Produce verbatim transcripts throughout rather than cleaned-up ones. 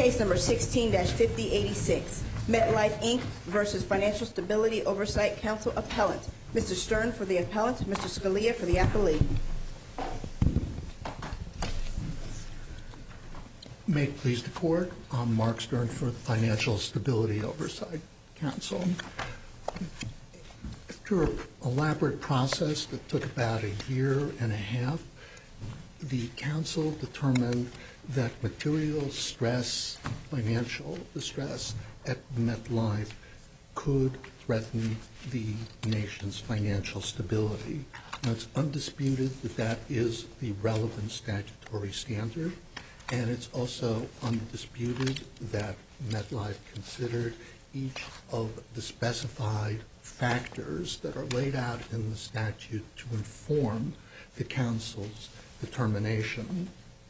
Case number sixteen fifty eighty-six, MetLife, Incorporated versus Financial Stability Oversight Council Appellant. Mister Stern for the appellant, Mister Scalia for the appellee. May it please the Court, I'm Mark Stern for the Financial Stability Oversight Council. After an elaborate process that took about a year and a half, the Council determined that material stress, financial distress at MetLife could threaten the nation's financial stability. Now, it's undisputed that that is the relevant statutory standard, and it's also undisputed that MetLife considered each of the specified factors that are laid out in the statute to inform the Council's determination.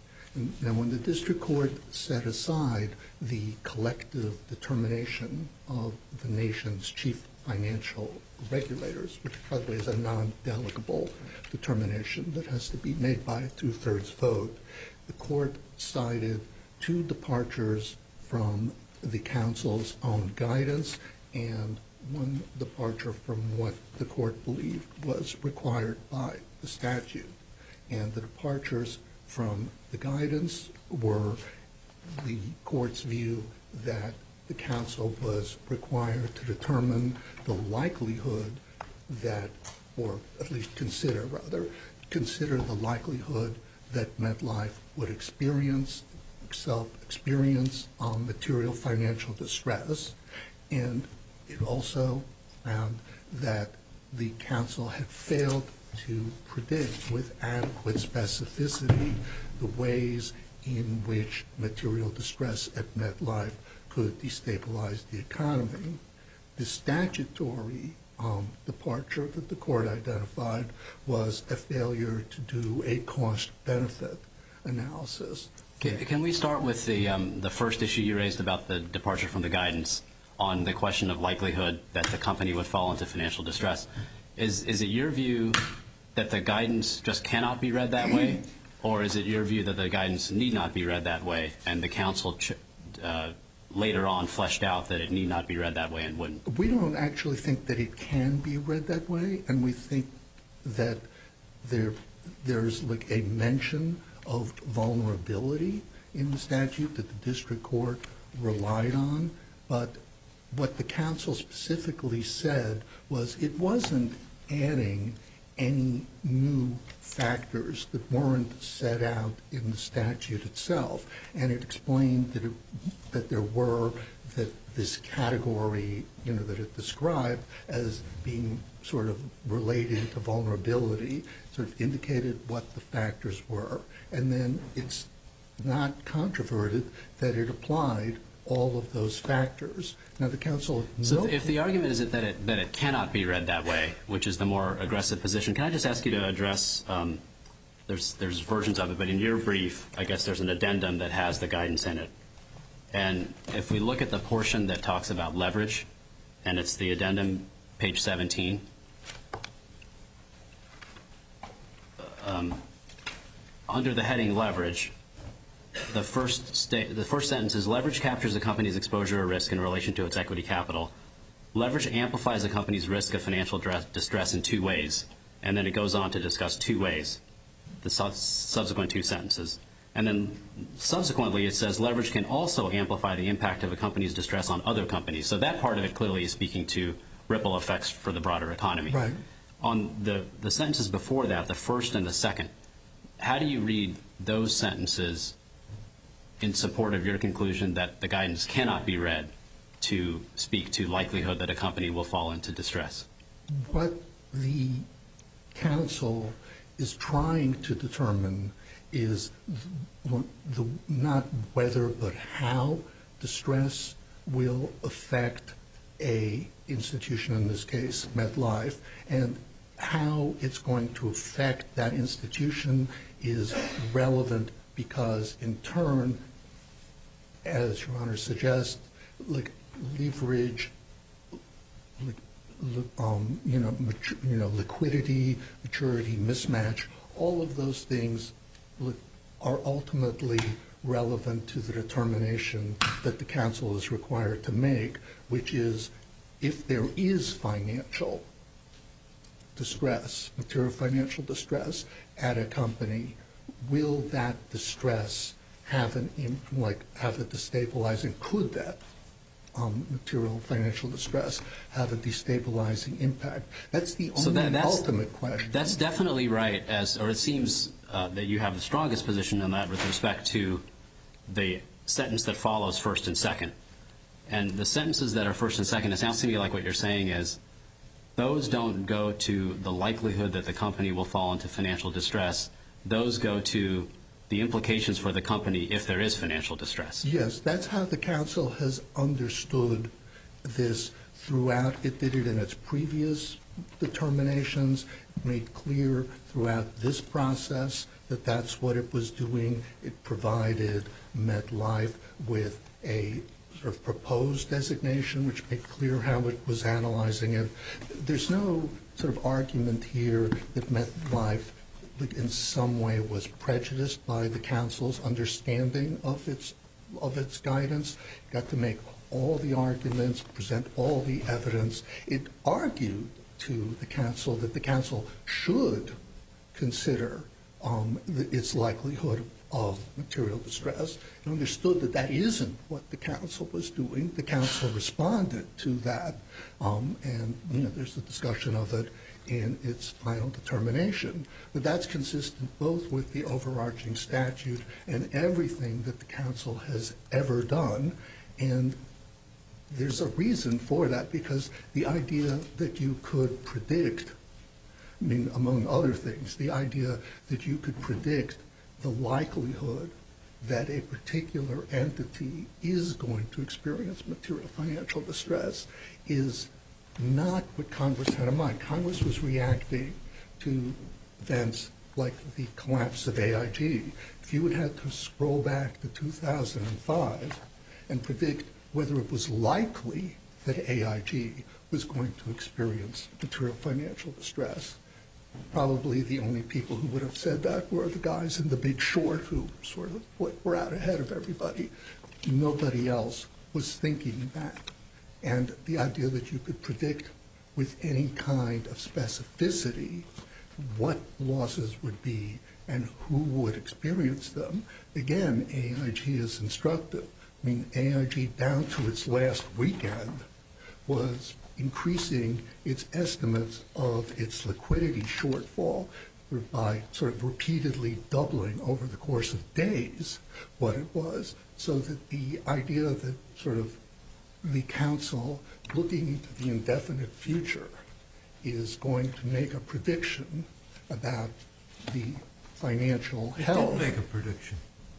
Now, when the District Court set aside the collective determination of the nation's chief financial regulators, which, by the way, is a non-delegable determination that has to be made by a two-thirds vote, the Court cited two departures from the Council's own guidance and one departure from what the Court believed was required by the statute. And the departures from the guidance were the Court's view that the Council was required to determine the likelihood that, or at least consider, rather, consider the likelihood that MetLife would experience, self-experience um, material financial distress. And it also found that the Council had failed to predict with adequate specificity the ways in which material distress at MetLife could destabilize the economy. The statutory um, departure that the Court identified was a failure to do a cost-benefit analysis. Can, can we start with the um, the first issue you raised about the departure from the guidance on the question of likelihood that the company would fall into financial distress? Is is it your view that the guidance just cannot be read that way, or is it your view that the guidance need not be read that way, and the Council ch- uh, later on fleshed out that it need not be read that way and wouldn't? We don't actually think that it can be read that way, and we think that there there's like a mention of vulnerability in the statute that the District Court relied on, but what the Council specifically said was it wasn't adding any new factors that weren't set out in the statute itself, and it explained that it, that there were that this category, you know, that it described as being sort of related to vulnerability, sort of indicated what the factors were, and then it's not controverted that it applied all of those factors. Now, the Council... So if the argument is that it, that it cannot be read that way, which is the more aggressive position, can I just ask you to address, um, there's, there's versions of it, but in your brief, I guess there's an addendum that has the guidance in it. And if we look at the portion that talks about leverage, and it's the addendum, page seventeen, um, under the heading leverage, The first, sta- the first sentence is, leverage captures a company's exposure or risk in relation to its equity capital. Leverage amplifies a company's risk of financial dress- distress in two ways. And then it goes on to discuss two ways, the su- subsequent two sentences. And then subsequently it says leverage can also amplify the impact of a company's distress on other companies. So that part of it clearly is speaking to ripple effects for the broader economy. Right. On the, the sentences before that, the first and the second, how do you read those sentences in support of your conclusion that the guidance cannot be read to speak to likelihood that a company will fall into distress? What the Council is trying to determine is the, the, not whether but how distress will affect a institution, in this case MetLife, and how it's going to affect that institution is relevant because, in turn, as Your Honor suggests, like leverage, like, um, you know, mature, you know, liquidity, maturity, mismatch, all of those things are ultimately relevant to the determination that the counsel is required to make, which is if there is financial distress, material financial distress at a company, will that distress have an like have a destabilizing? Could that um, material financial distress have a destabilizing impact? That's the only so that, that's, ultimate question. That's definitely right, as or it seems uh, that you have the strongest position on that with respect to the sentence that follows first and second. And the sentences that are first and second, it sounds to me like what you're saying is those don't go to the likelihood that the company will fall into financial distress. Those go to the implications for the company if there is financial distress. Yes, that's how the council has understood this throughout. It did it in its previous determinations, made clear throughout this process that that's what it was doing. It provided MetLife with a sort of proposed designation, which made clear how it was analyzing it. There's no sort of argument here that MetLife in some way was prejudiced by the council's understanding of its of its guidance. It got to make all the arguments, present all the evidence. It argued to the council that the council should consider um, the, its likelihood of material distress. It understood that that isn't what the council was doing. The council responded to that, um, and you know, there's a discussion of it in its final determination. But that's consistent both with the overarching statute and everything that the council has ever done. And there's a reason for that, because the idea that you could predict, I mean, among other things, the idea that you could predict the likelihood that a particular entity is going to experience material financial distress is not what Congress had in mind. Congress was reacting to events like the collapse of A I G. If you would have to scroll back to two thousand five and predict whether it was likely that A I G was going to experience material financial distress, probably the only people who would have said that were the guys in The Big Short, who sort of were out ahead of everybody. Nobody else was thinking that. And the idea that you could predict with any kind of specificity what losses would be and who would experience them, again, A I G is instructive. I mean, A I G down to its last weekend was increasing its estimates of its liquidity shortfall by sort of repeatedly doubling over the course of days what it was, so that the idea that sort of the council looking into the indefinite future is going to make a prediction about the financial health. It did make a prediction.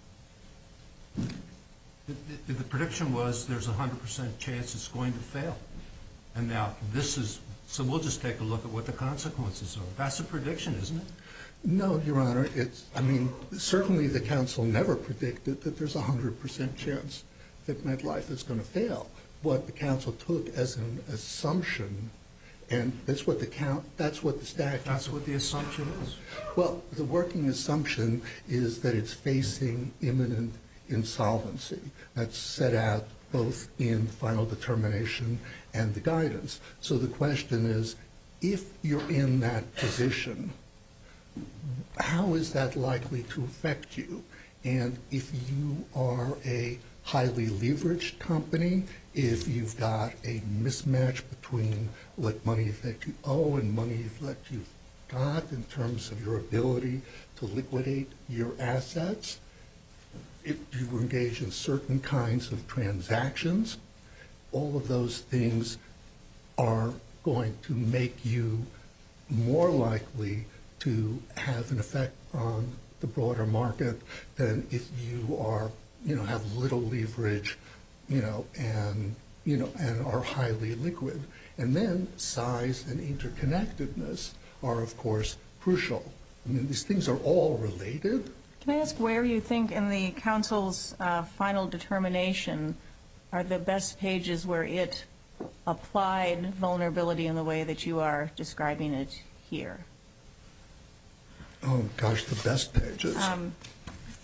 The, the, the prediction was there's a one hundred percent chance it's going to fail. And now this is, so we'll just take a look at what the consequences are. That's a prediction, isn't it? No, Your Honor. It's, I mean, certainly the council never predicted that there's a one hundred percent chance that MetLife is going to fail. What the council took as an assumption, and that's what the count, that's what the statute. That's what the assumption is. Well, the working assumption is that it's facing imminent insolvency. That's set out both in the final determination and the guidance. So the question is, if you're in that position, how is that likely to affect you? And if you are a highly leveraged company, if you've got a mismatch between what money that you owe and money that you've got in terms of your ability to liquidate your assets, if you engage in certain kinds of transactions, all of those things are going to make you more likely to have an effect on the broader market than if you are, you know, have little leverage, you know, and, you know, and are highly liquid. And then size and interconnectedness are, of course, crucial. I mean, these things are all related. Can I ask where you think in the council's uh, final determination are the best pages where it applied vulnerability in the way that you are describing it here? Oh, gosh, the best pages. Um,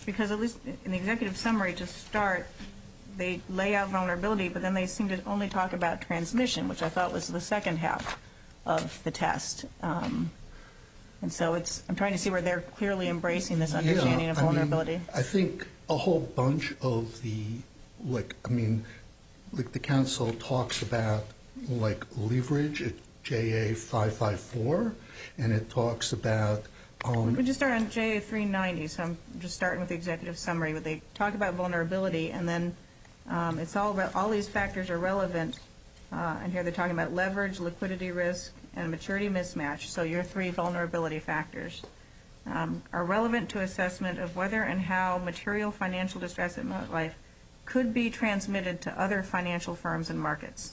because at least in the executive summary to start, they lay out vulnerability, but then they seem to only talk about transmission, which I thought was the second half of the test. Um, and so it's I'm trying to see where they're clearly embracing this understanding yeah, of vulnerability. I mean, I think a whole bunch of the, like, I mean, like the council talks about, like, leverage at J A five five four, and it talks about Um, we just start on J A three ninety, so I'm just starting with the executive summary. But they talk about vulnerability, and then um, it's all re- all these factors are relevant. Uh, and here they're talking about leverage, liquidity risk, and maturity mismatch. So your three vulnerability factors um, are relevant to assessment of whether and how material financial distress at MetLife could be transmitted to other financial firms and markets.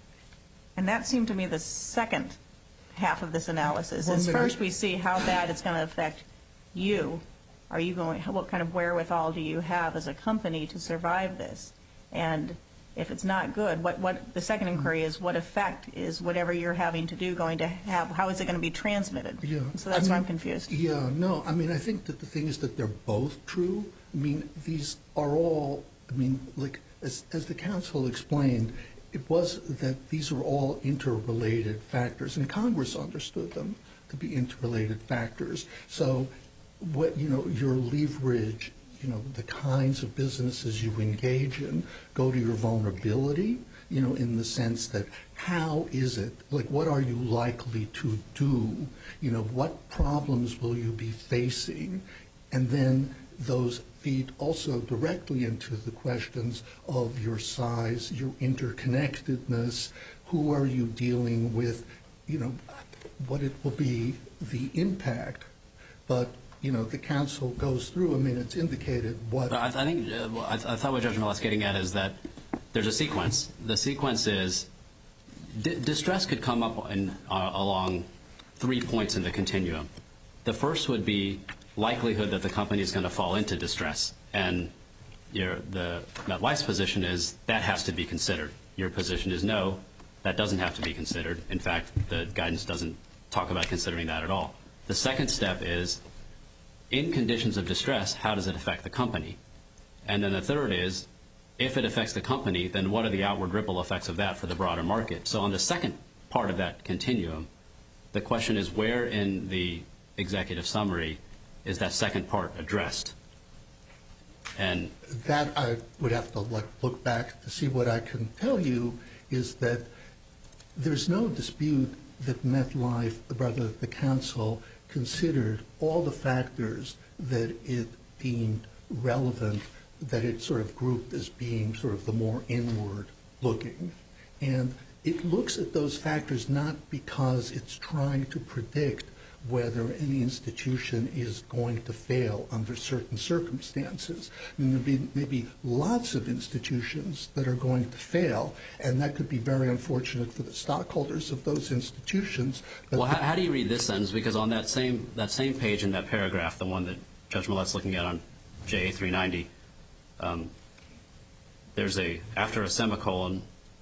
And that seemed to me the second half of this analysis is first we see how bad it's going to affect you. Are you going, what kind of wherewithal do you have as a company to survive this? And if it's not good, what, what the second inquiry is, what effect is whatever you're having to do going to have, how is it going to be transmitted? Yeah. So that's I mean, why I'm confused. Yeah, no, I mean, I think that the thing is that they're both true. I mean, these are all, I mean, like, as, as the council explained, it was that these are all interrelated factors, and Congress understood them to be interrelated factors. So, what you know, your leverage, you know, the kinds of businesses you engage in go to your vulnerability, you know, in the sense that how is it, like, what are you likely to do? You know, what problems will you be facing? And then those feed also directly into the questions of your size, your interconnectedness, who are you dealing with, you know, what it will be the impact. But, you know, the council goes through, I mean, it's indicated what... I, I think, uh, well, I, I thought what Judge Millet's getting at is that there's a sequence. The sequence is di- distress could come up in, uh, along three points in the continuum. The first would be likelihood that the company is going to fall into distress. And your, the MetLife's position is that has to be considered. Your position is no, that doesn't have to be considered. In fact, the guidance doesn't talk about considering that at all. The second step is, in conditions of distress, how does it affect the company? And then the third is, if it affects the company, then what are the outward ripple effects of that for the broader market? So on the second part of that continuum, the question is where in the executive summary is that second part addressed? And that I would have to like look back to see. What I can tell you is that there's no dispute that MetLife, rather the council, considered all the factors that it deemed relevant, that it sort of grouped as being sort of the more inward looking. And it looks at those factors not because it's trying to predict whether any institution is going to fail under certain circumstances. I mean, there'll be maybe lots of institutions that are going to fail, and that could be very unfortunate for the stockholders of those institutions. But well, how, how do you read this sentence? Because on that same that same page in that paragraph, the one that Judge Millet's looking at on J A three ninety, um, there's a, after a semicolon,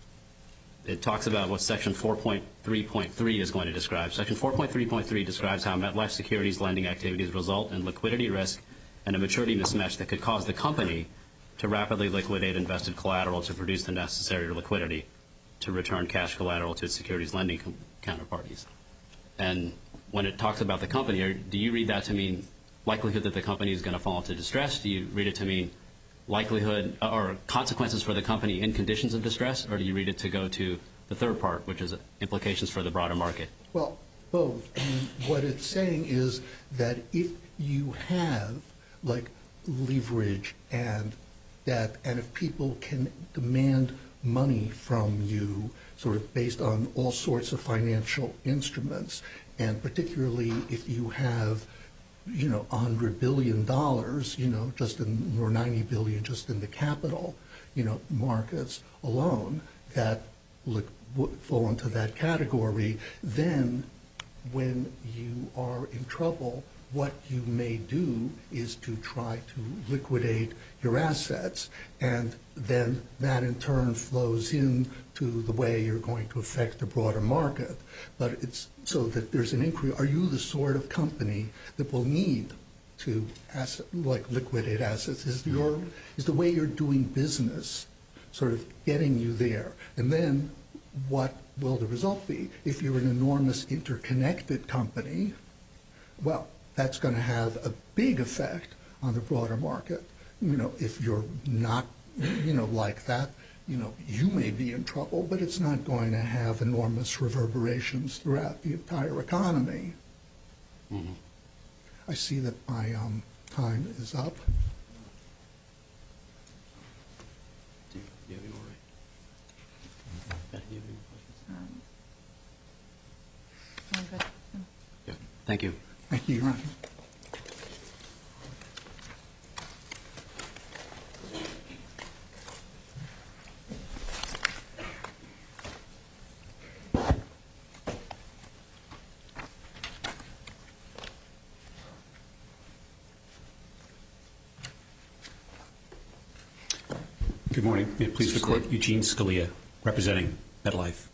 it talks about what Section four point three point three is going to describe. Section four point three point three describes how MetLife Securities lending activities result in liquidity risk and a maturity mismatch that could cause the company to rapidly liquidate invested collateral to produce the necessary liquidity to return cash collateral to its securities lending com- counterparties. And when it talks about the company, are, do you read that to mean likelihood that the company is going to fall into distress? Do you read it to mean likelihood or consequences for the company in conditions of distress, or do you read it to go to the third part, which is implications for the broader market? Well, both. I mean, what it's saying is that if you have, like, leverage and debt, and if people can demand money from you sort of based on all sorts of financial instruments, and particularly if you have, you know, one hundred billion dollars, you know, just in, or ninety billion dollars just in the capital, you know, markets alone that look, would fall into that category, then when you are in trouble, what you may do is to try to liquidate your assets, and then that in turn flows into the way you're going to affect the broader market. But it's so that there's an inquiry, are you the sort of company that will need to asset, like liquidate assets? Is your is the way you're doing business sort of getting you there? And then what will the result be? If you're an enormous interconnected company, well, that's going to have a big effect on the broader market. You know, if you're not, you know, like that, you know, you may be in trouble, but it's not going to have enormous reverberations throughout the entire economy. Mm-hmm. I see that my um, time is up. Do you have any more? Beth, do you have any more questions? Um, Yeah. Thank you. Thank you, Your Honor. Good morning. May it please the Court, Eugene Scalia, representing MetLife.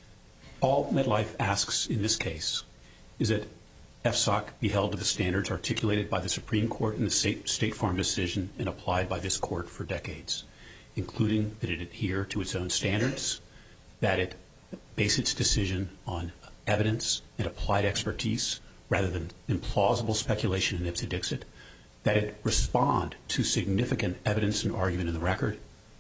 All MetLife asks in this case is that F S O C be held to the standards articulated by the Supreme Court in the State, State Farm decision and applied by this Court for decades, including that it adhere to its own standards, that it base its decision on evidence and applied expertise rather than implausible speculation and ipse dixit, that it respond to significant evidence and argument in the record,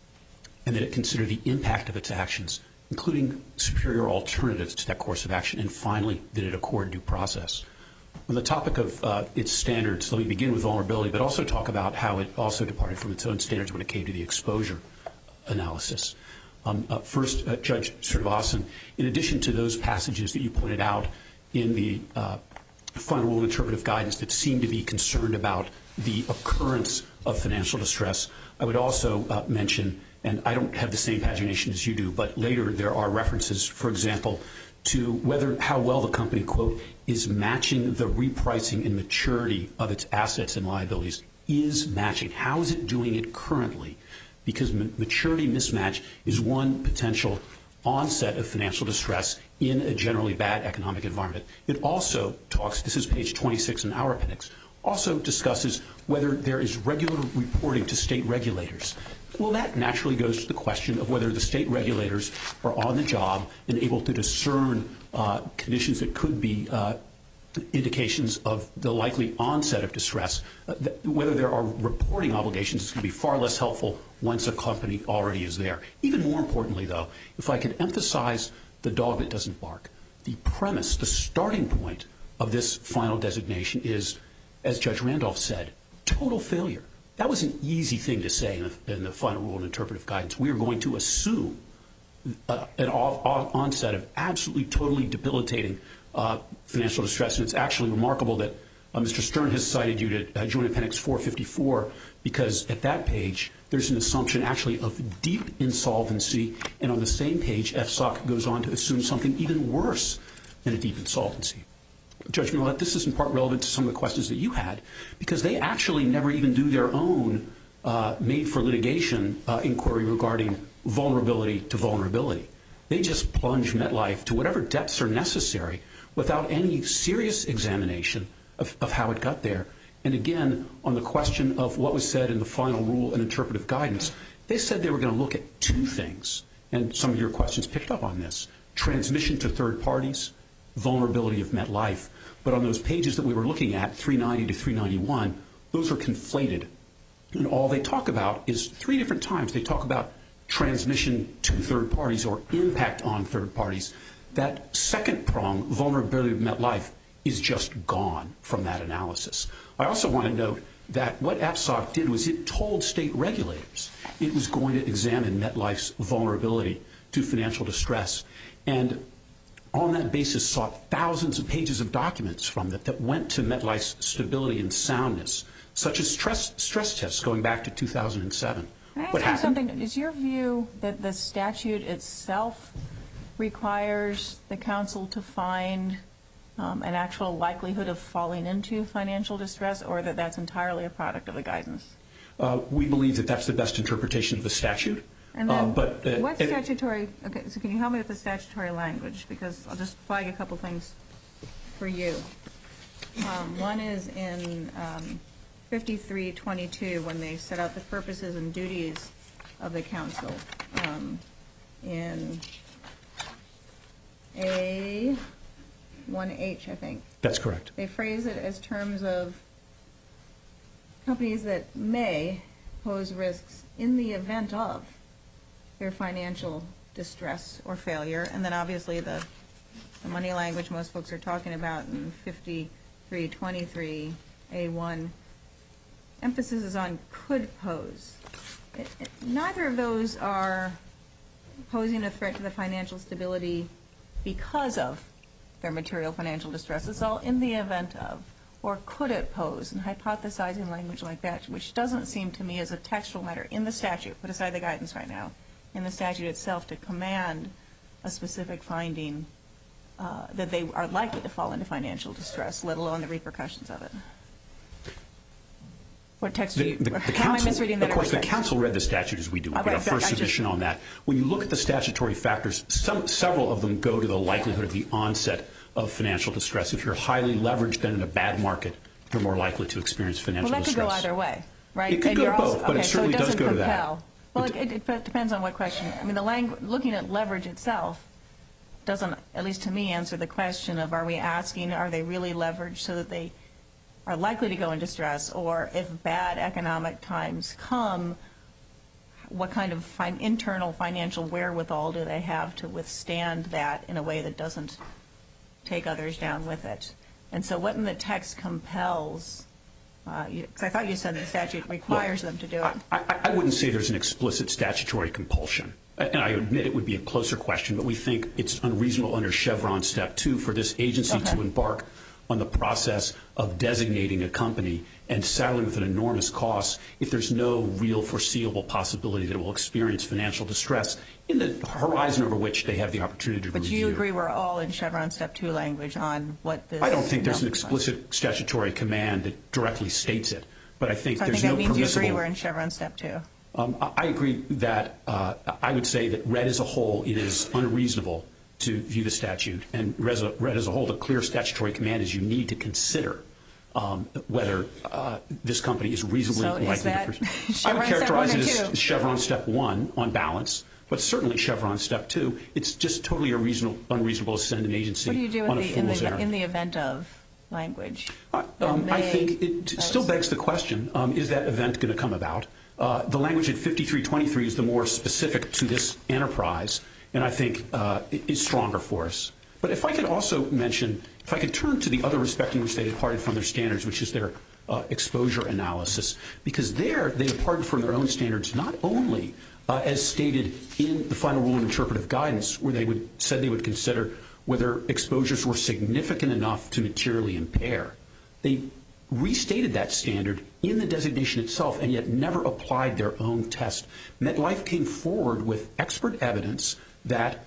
and that it consider the impact of its actions, including superior alternatives to that course of action, and finally, that it accord due process. On the topic of uh, its standards, let me begin with vulnerability, but also talk about how it also departed from its own standards when it came to the exposure analysis. Um, uh, first, uh, Judge Srinivasan, in addition to those passages that you pointed out in the uh, final rule of interpretive guidance that seem to be concerned about the occurrence of financial distress, I would also uh, mention, and I don't have the same pagination as you do, but later there are references, for example, to whether how well the company, quote, is matching the repricing and maturity of its assets and liabilities. Is matching. How is it doing it currently? Because ma- maturity mismatch is one potential onset of financial distress in a generally bad economic environment. It also talks, this is page twenty-six in our appendix, also discusses whether there is regular reporting to state regulators. Well, that naturally goes to the question of whether the state regulators are on the job and able to discern uh, conditions that could be uh, indications of the likely onset of distress. Uh, th- whether there are reporting obligations is going to be far less helpful once a company already is there. Even more importantly, though, if I could emphasize the dog that doesn't bark, the premise, the starting point of this final designation is, as Judge Randolph said, total failure. That was an easy thing to say in the, in the final rule of interpretive guidance. We are going to assume uh, an off, onset of absolutely, totally debilitating uh, financial distress. And it's actually remarkable that uh, Mister Stern has cited you to uh, Joint Appendix four fifty-four, because at that page there's an assumption actually of deep insolvency, and on the same page F S O C goes on to assume something even worse than a deep insolvency. Judge Millett, this is in part relevant to some of the questions that you had, because they actually never even do their own uh, made-for-litigation uh, inquiry regarding vulnerability to vulnerability. They just plunge MetLife to whatever depths are necessary without any serious examination of, of how it got there. And again, on the question of what was said in the final rule and interpretive guidance, they said they were going to look at two things, and some of your questions picked up on this: transmission to third parties, vulnerability of MetLife. But on those pages that we were looking at, three ninety to three ninety-one, those are conflated. And all they talk about is three different times. They talk about transmission to third parties or impact on third parties. That second prong, vulnerability of MetLife, is just gone from that analysis. I also want to note that what F S O C did was it told state regulators it was going to examine MetLife's vulnerability to financial distress, and on that basis sought thousands of pages of documents from that that went to MetLife's stability and soundness, such as stress, stress tests going back to two thousand seven. Can I ask what you happened? something? Is your view that the statute itself requires the council to find um, an actual likelihood of falling into financial distress, or that that's entirely a product of the guidance? Uh, we believe that that's the best interpretation of the statute. And then uh, but, uh, what it, statutory, okay, so can you help me with the statutory language? Because I'll just flag a couple things for you. Um, one is in um, fifty-three twenty-two when they set out the purposes and duties of the council. Um, in A one H, I think. That's correct. They phrase it as terms of companies that may pose risks in the event of their financial distress or failure. And then obviously the, the money language most folks are talking about in fifty-three twenty-three A one, emphasis is on could pose. It, it, neither of those are posing a threat to the financial stability because of their material financial distress. It's all in the event of, or could it pose, and hypothesizing language like that, which doesn't seem to me as a textual matter in the statute, put aside the guidance right now, in the statute itself to command a specific finding uh, that they are likely to fall into financial distress, let alone the repercussions of it. What text do you, The, the, the how council, am I misreading that? Of course, the council read the statute as we do. We Oh, get right, our first I just- submission on that. When you look at the statutory factors, some, several of them go to the likelihood of the onset of financial distress. If you're highly leveraged, then in a bad market, you're more likely to experience financial Well, that could distress. go either way, right? It could And go you're to both, also- but it okay, certainly so it does doesn't go to that. compel. Well, it, it, it depends on what question. I mean, the language, looking at leverage itself doesn't, at least to me, answer the question of are we asking, are they really leveraged so that they are likely to go into stress, or if bad economic times come, what kind of fin- internal financial wherewithal do they have to withstand that in a way that doesn't take others down with it? And so what in the text compels, uh, you, 'cause I thought you said the statute requires them to do it. I, I, I wouldn't say there's an explicit statutory compulsion. And I admit it would be a closer question, but we think it's unreasonable under Chevron Step two for this agency Okay. to embark on the process of designating a company and saddling with an enormous cost if there's no real foreseeable possibility that it will experience financial distress in the horizon over which they have the opportunity to But review. you agree we're all in Chevron Step two language on what this... I don't think there's an no, explicit statutory command that directly states it, but I think So I there's think that no means you permissible... agree we're in Chevron Step two. Um, I I agree that uh, I would say that read as a whole, it is unreasonable to view the statute. And read as a, read as a whole, the clear statutory command is you need to consider um, whether uh, this company is reasonably So is likely that to... I Chevron would Step characterize one it or as two? Chevron Step one on balance, but certainly Chevron Step two. It's just totally unreasonable, unreasonable to send an agency What do you do on with a the, in, fool's the, errand. in the event of language? Uh, That um, I may think it pose- still begs the question, um, is that event going to come about? Uh, the language at fifty-three twenty-three is the more specific to this enterprise, and I think uh, it is stronger for us. But if I could also mention, if I could turn to the other respect in which they departed from their standards, which is their uh, exposure analysis, because there they departed from their own standards not only uh, as stated in the final rule of interpretive guidance, where they would said they would consider whether exposures were significant enough to materially impair. They restated that standard in the designation itself and yet never applied their own test. MetLife came forward with expert evidence that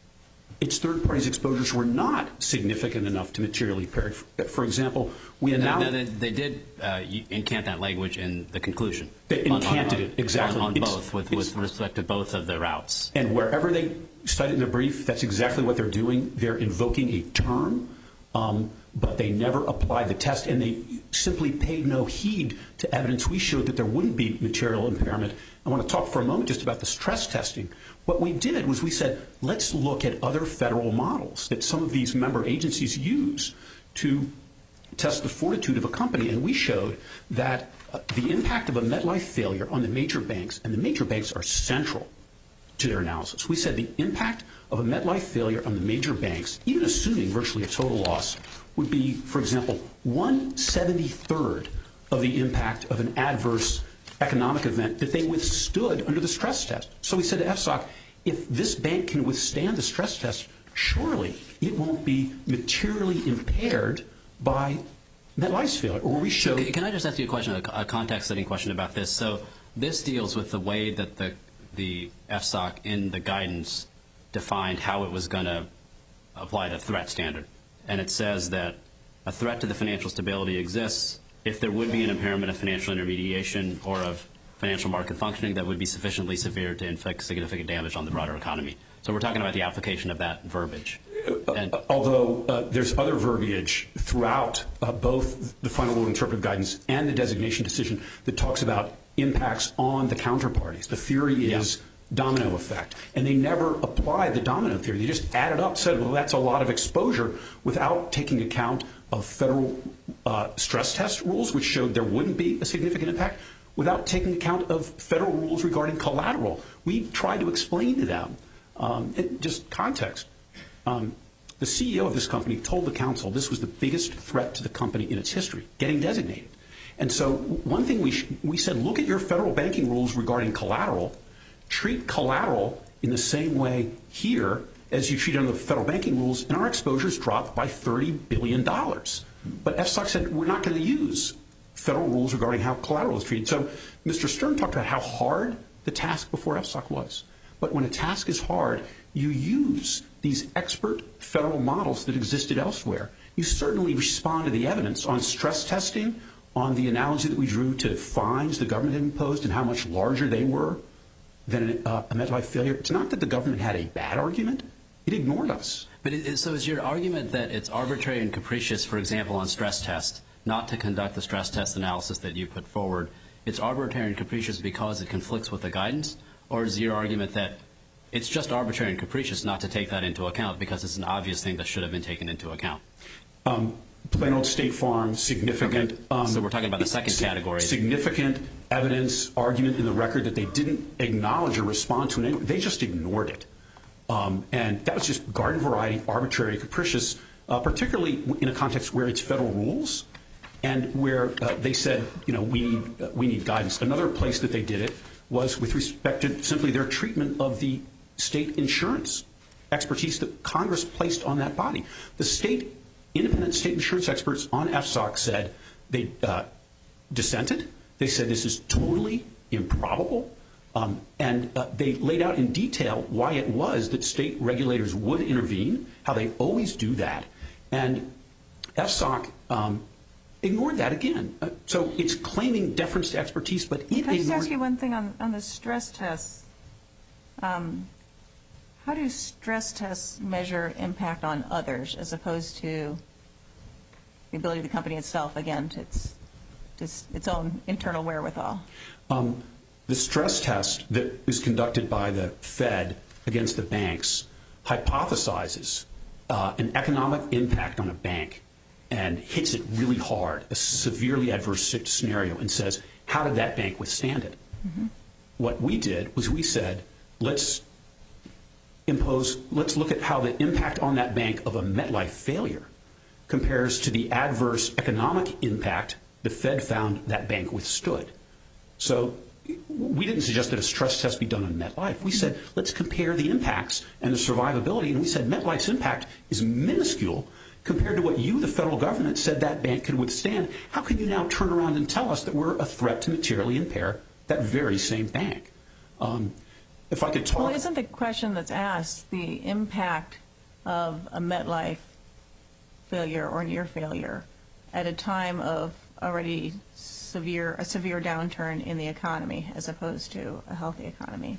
its third parties' exposures were not significant enough to materially impair. For example, we announced... No, they, they did uh, incant that language in the conclusion. They On- incanted on- it, exactly. On, on It's- both, with, it's- with respect to both of the routes. And wherever they cite it in the brief, that's exactly what they're doing. They're invoking a term, um, but they never applied the test, and they simply paid no heed to evidence we showed that there wouldn't be material impairment. I want to talk for a moment just about the stress testing. What we did was we said, let's look at other federal models that some of these member agencies use to test the fortitude of a company, and we showed that uh, the impact of a MetLife failure on the major banks, and the major banks are central to their analysis. We said the impact of a MetLife failure on the major banks, even assuming virtually a total loss, would be, for example, one seventy-third of the impact of an adverse economic event that they withstood under the stress test. So we said to F S O C, if this bank can withstand the stress test, surely it won't be materially impaired by MetLife's failure. Or we showed... So can I just ask you a question, a context-setting question about this? So this deals with the way that the the F S O C in the guidance defined how it was going to apply the threat standard. And it says that a threat to the financial stability exists if there would be an impairment of financial intermediation or of financial market functioning that would be sufficiently severe to inflict significant damage on the broader economy. So we're talking about the application of that verbiage. And Although uh, there's other verbiage throughout uh, both the final rule interpretive guidance and the designation decision that talks about impacts on the counterparties. The theory is yeah. domino effect. And they never applied the domino theory. They just added up, said, well, that's a lot of exposure without taking account of federal uh, stress test rules, which showed there wouldn't be a significant impact, without taking account of federal rules regarding collateral. We tried to explain to them, um, in just context. Um, the C E O of this company told the council this was the biggest threat to the company in its history, getting designated. And so one thing we sh- we said, look at your federal banking rules regarding collateral. Treat collateral in the same way here as you treat under the federal banking rules, and our exposures dropped by thirty billion dollars. But F S O C said we're not going to use federal rules regarding how collateral is treated. So Mister Stern talked about how hard the task before F S O C was. But when a task is hard, you use these expert federal models that existed elsewhere. You certainly respond to the evidence on stress testing, on the analogy that we drew to fines the government had imposed and how much larger they were than uh, a MetLife failure. It's not that the government had a bad argument. It ignored us. But it, so is your argument that it's arbitrary and capricious, for example, on stress tests, not to conduct the stress test analysis that you put forward? It's arbitrary and capricious because it conflicts with the guidance? Or is your argument that it's just arbitrary and capricious not to take that into account because it's an obvious thing that should have been taken into account? Um, plain old State Farm, significant. Okay. Um, so we're talking about the second si- category. Significant evidence, argument in the record that they didn't acknowledge or respond to. An, they just ignored it. Um, and that was just garden variety, arbitrary, capricious, uh, particularly in a context where it's federal rules and where uh, they said, you know, we need, uh, we need guidance. Another place that they did it was with respect to simply their treatment of the state insurance expertise that Congress placed on that body. The state, independent state insurance experts on F S O C said they uh, dissented. They said this is totally improbable. Um, and uh, they laid out in detail why it was that state regulators would intervene, how they always do that. And F S O C um, ignored that again. Uh, so it's claiming deference to expertise, but it Can I just ignored- ask you one thing on, on the stress tests? Um, how do stress tests measure impact on others as opposed to the ability of the company itself, again, to its, to its own internal wherewithal? Um, the stress test that is conducted by the Fed against the banks hypothesizes uh, an economic impact on a bank and hits it really hard, a severely adverse scenario, and says, how did that bank withstand it? Mm-hmm. What we did was we said, let's impose, let's look at how the impact on that bank of a MetLife failure compares to the adverse economic impact the Fed found that bank withstood. So we didn't suggest that a stress test be done on MetLife. We said, let's compare the impacts and the survivability. And we said MetLife's impact is minuscule compared to what you, the federal government, said that bank could withstand. How can you now turn around and tell us that we're a threat to materially impair that very same bank? Um, if I could talk... Well, isn't the question that's asked the impact of a MetLife failure or near failure at a time of already severe a severe downturn in the economy as opposed to a healthy economy?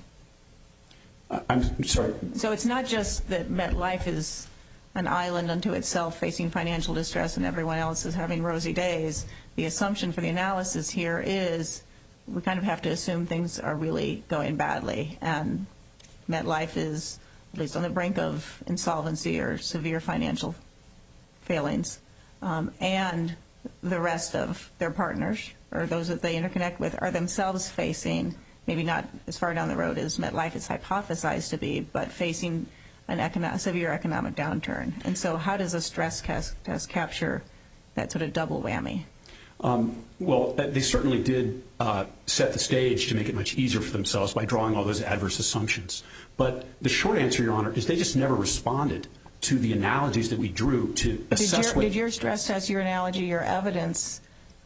Uh, I'm sorry. So it's not just that MetLife is an island unto itself facing financial distress and everyone else is having rosy days. The assumption for the analysis here is we kind of have to assume things are really going badly, and MetLife is at least on the brink of insolvency or severe financial failings, um, and the rest of their partners or those that they interconnect with are themselves facing, maybe not as far down the road as MetLife is hypothesized to be, but facing an econo- severe economic downturn. And so how does a stress test, test capture that sort of double whammy? Um, well, they certainly did uh, set the stage to make it much easier for themselves by drawing all those adverse assumptions. But the short answer, Your Honor, is they just never responded to the analogies that we drew to assess did your, what... Did your stress test, your analogy, your evidence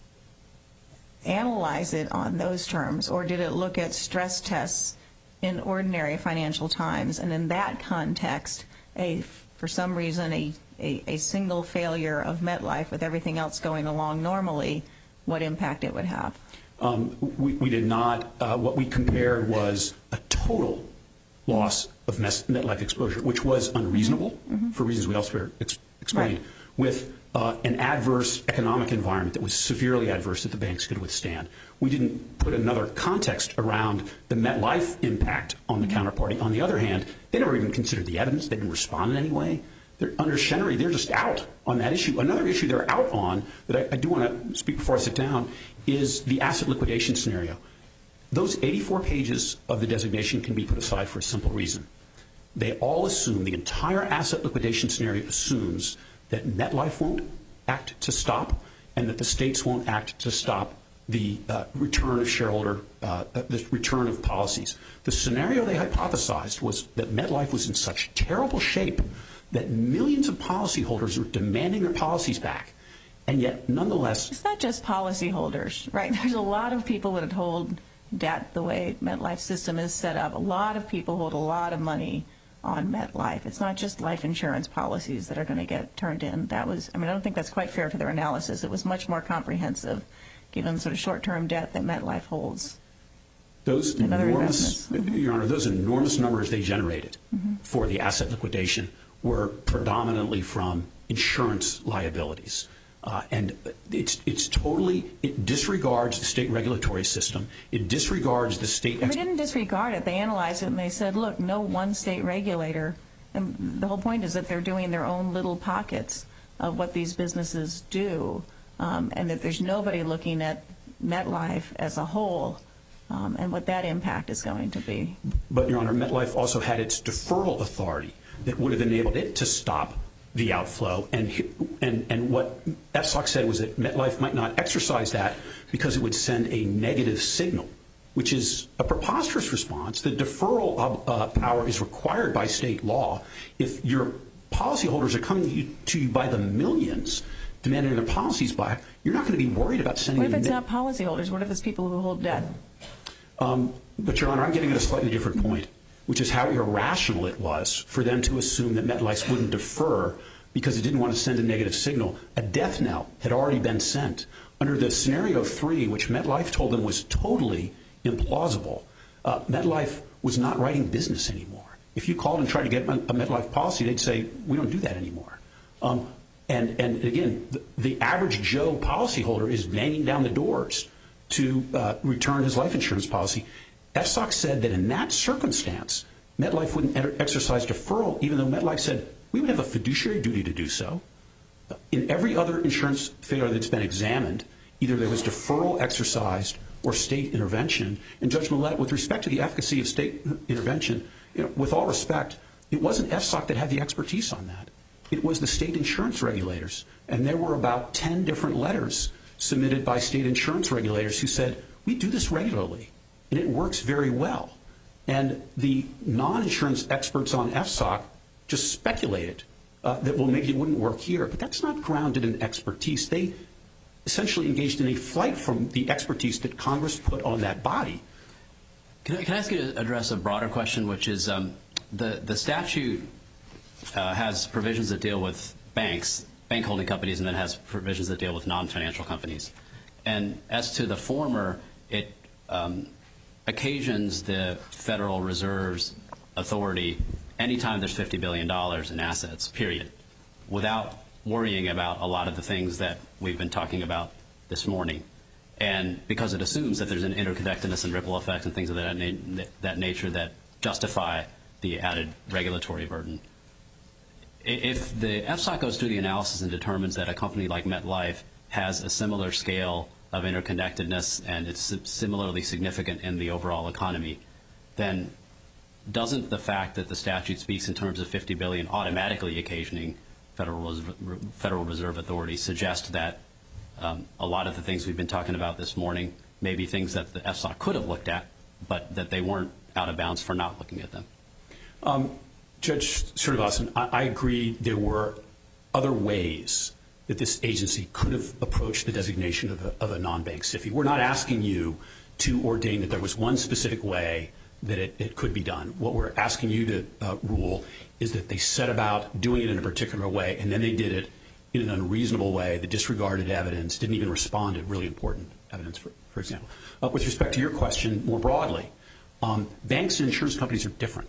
analyze it on those terms, or did it look at stress tests in ordinary financial times, and in that context, a for some reason, a, a, a single failure of MetLife with everything else going along normally, what impact it would have? Um, we, we did not. Uh, what we compared was a total loss of MetLife exposure, which was unreasonable mm-hmm. for reasons we elsewhere ex- explained, right. with uh, an adverse economic environment that was severely adverse that the banks could withstand. We didn't put another context around the MetLife impact on the mm-hmm. counterparty. On the other hand, they never even considered the evidence. They didn't respond in any way. They're, under Chenery, they're just out on that issue. Another issue they're out on that I, I do want to speak before I sit down is the asset liquidation scenario. Those eighty-four pages of the designation can be put aside for a simple reason. They all assume, the entire asset liquidation scenario assumes that MetLife won't act to stop and that the states won't act to stop the uh, return of shareholder, uh, the return of policies. The scenario they hypothesized was that MetLife was in such terrible shape that millions of policyholders were demanding their policies back, and yet nonetheless... It's not just policyholders, right? There's a lot of people that hold debt the way MetLife's system is set up. A lot of people hold a lot of money on MetLife. It's not just life insurance policies that are going to get turned in. That was, I mean, I don't think that's quite fair to their analysis. It was much more comprehensive, given the sort of short-term debt that MetLife holds. Those enormous, Your Honor, those enormous numbers they generated mm-hmm. for the asset liquidation were predominantly from insurance liabilities. Uh, and it's it's totally, it disregards the state regulatory system. It disregards the state... They didn't disregard it. They analyzed it and they said, look, no one state regulator. And the whole point is that they're doing their own little pockets of what these businesses do, um, and that there's nobody looking at MetLife as a whole um, and what that impact is going to be. But, Your Honor, MetLife also had its deferral authority that would have enabled it to stop the outflow. And and and what F S O C said was that MetLife might not exercise that because it would send a negative signal, which is a preposterous response. The deferral uh, power is required by state law. If your policyholders are coming to you by the millions demanding their policies back, you're not going to be worried about sending... What if it's ne- not policyholders? What if it's people who hold debt? Um, but, Your Honor, I'm getting at a slightly different point, which is how irrational it was for them to assume that MetLife wouldn't defer because it didn't want to send a negative signal. A death knell had already been sent. Under the scenario three, which MetLife told them was totally implausible, uh, MetLife was not writing business anymore. If you called and tried to get a MetLife policy, they'd say, we don't do that anymore. Um, and, and again, the, the average Joe policyholder is banging down the doors to uh, return his life insurance policy. F S O C said that in that circumstance, MetLife wouldn't enter, exercise deferral, even though MetLife said we would have a fiduciary duty to do so. In every other insurance failure that's been examined, either there was deferral exercised or state intervention. And Judge Millett, with respect to the efficacy of state intervention, you know, with all respect, it wasn't F S O C that had the expertise on that. It was the state insurance regulators. And there were about ten different letters submitted by state insurance regulators who said, we do this regularly, and it works very well. And the non-insurance experts on F S O C just speculated uh, that, well, maybe it wouldn't work here. But that's not grounded in expertise. They essentially engaged in a flight from the expertise that Congress put on that body. Can I, can I ask you to address a broader question, which is um, the, the statute uh, has provisions that deal with banks, bank holding companies, and then has provisions that deal with non-financial companies. And as to the former, it um, occasions the Federal Reserve's authority anytime there's fifty billion dollars in assets, period, without worrying about a lot of the things that we've been talking about this morning. And because it assumes that there's an interconnectedness and ripple effects and things of that, na- that nature that justify the added regulatory burden. If the F S O C goes through the analysis and determines that a company like MetLife has a similar scale of interconnectedness and it's similarly significant in the overall economy, then doesn't the fact that the statute speaks in terms of fifty billion dollars automatically occasioning Federal Reserve, Federal Reserve Authority suggest that um, a lot of the things we've been talking about this morning may be things that the F S O C could have looked at, but that they weren't out of bounds for not looking at them? Um, Judge Srinivasan, I, I agree there were other ways that this agency could have approached the designation of a, of a non-bank S I F I. We're not asking you to ordain that there was one specific way that it, it could be done. What we're asking you to uh, rule is that they set about doing it in a particular way, and then they did it in an unreasonable way that disregarded evidence, didn't even respond to really important evidence, for, for example. Uh, with respect to your question more broadly, um, banks and insurance companies are different.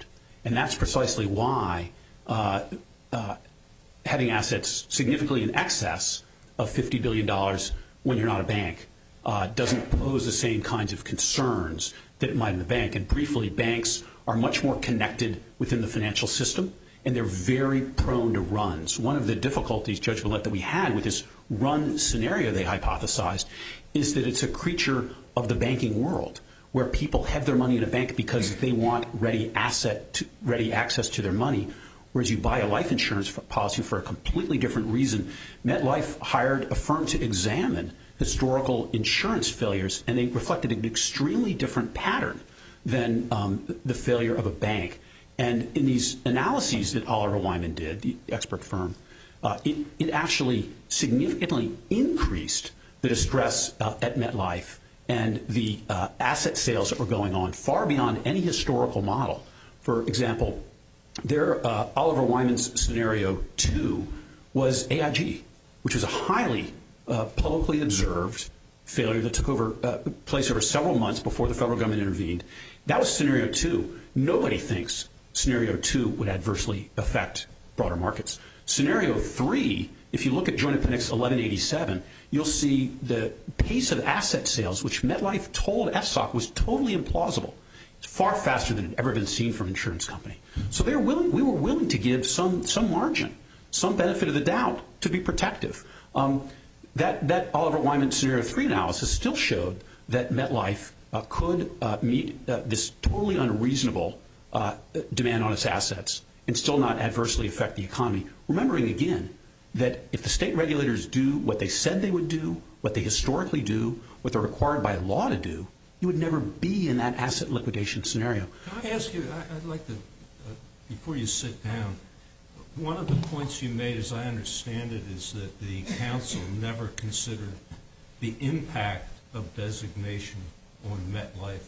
And that's precisely why uh, uh, having assets significantly in excess of fifty billion dollars when you're not a bank uh, doesn't pose the same kinds of concerns that it might in the bank. And briefly, banks are much more connected within the financial system, and they're very prone to runs. One of the difficulties, Judge Millett, that we had with this run scenario they hypothesized is that it's a creature of the banking world, where people have their money in a bank because they want ready asset, to, ready access to their money, whereas you buy a life insurance policy for a completely different reason. MetLife hired a firm to examine historical insurance failures, and they reflected an extremely different pattern than um, the failure of a bank. And in these analyses that Oliver Wyman did, the expert firm, uh, it, it actually significantly increased the distress uh, at MetLife and the uh, asset sales that were going on far beyond any historical model. For example, their uh, Oliver Wyman's scenario two was A I G, which was a highly uh, publicly observed failure that took over uh, place over several months before the federal government intervened. That was scenario two. Nobody thinks scenario two would adversely affect broader markets. Scenario three, if you look at Joint Appendix eleven eighty-seven, you'll see the pace of asset sales, which MetLife told F S O C was totally implausible. It's far faster than had ever been seen from an insurance company. So they were willing, we were willing to give some some margin, some benefit of the doubt to be protective. Um, that, that Oliver Wyman scenario three analysis still showed that MetLife uh, could uh, meet uh, this totally unreasonable uh, demand on its assets and still not adversely affect the economy. Remembering again that if the state regulators do what they said they would do, what they historically do, what they're required by law to do, you would never be in that asset liquidation scenario. Can I ask you, I, I'd like to, uh, before you sit down, one of the points you made, as I understand it, is that the council never considered the impact of designation on MetLife.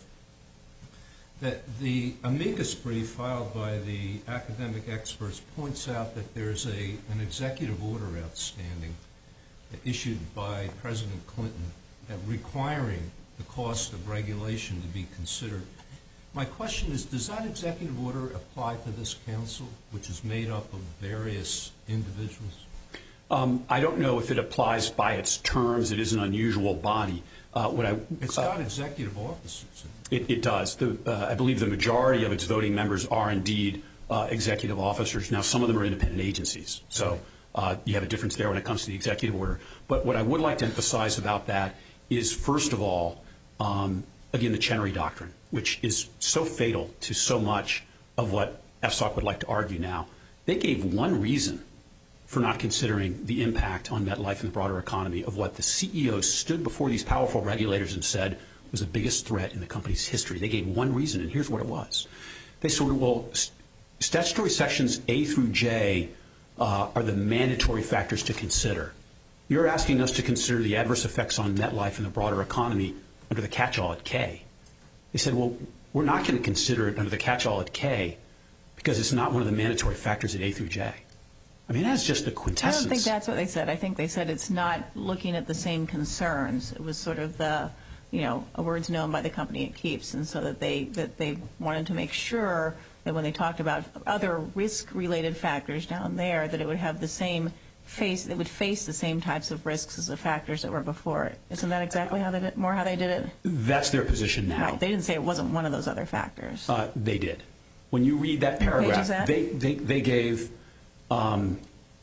That the amicus brief filed by the academic experts points out that there's a an executive order outstanding issued by President Clinton uh, requiring the cost of regulation to be considered. My question is, does that executive order apply to this council, which is made up of various individuals? Um, I don't know if it applies by its terms. It is an unusual body. Uh, what I, it's uh, got executive officers in it. It, it does. The, uh, I believe the majority of its voting members are indeed uh, executive officers. Now, some of them are independent agencies, so uh, you have a difference there when it comes to the executive order. But what I would like to emphasize about that is, first of all, um, again, the Chenery Doctrine, which is so fatal to so much of what F S O C would like to argue now. They gave one reason for not considering the impact on MetLife and the broader economy of what the C E O stood before these powerful regulators and said was the biggest threat in the company's history. They gave one reason, and here's what it was. They said, well, statutory sections A through J uh, are the mandatory factors to consider. You're asking us to consider the adverse effects on MetLife and the broader economy under the catch-all at K. They said, well, we're not going to consider it under the catch-all at K because it's not one of the mandatory factors at A through J. I mean, that's just the quintessence. I don't think that's what they said. I think they said it's not looking at the same concerns. It was sort of the, you know, a word's known by the company it keeps, and so that they that they wanted to make sure that when they talked about other risk-related factors down there, that it would have the same face, it would face the same types of risks as the factors that were before it. Isn't that exactly how they did, more how they did it? That's their position now. Right. They didn't say it wasn't one of those other factors. Uh, they did. When you read that paragraph, what page is that? They, they they gave. Um,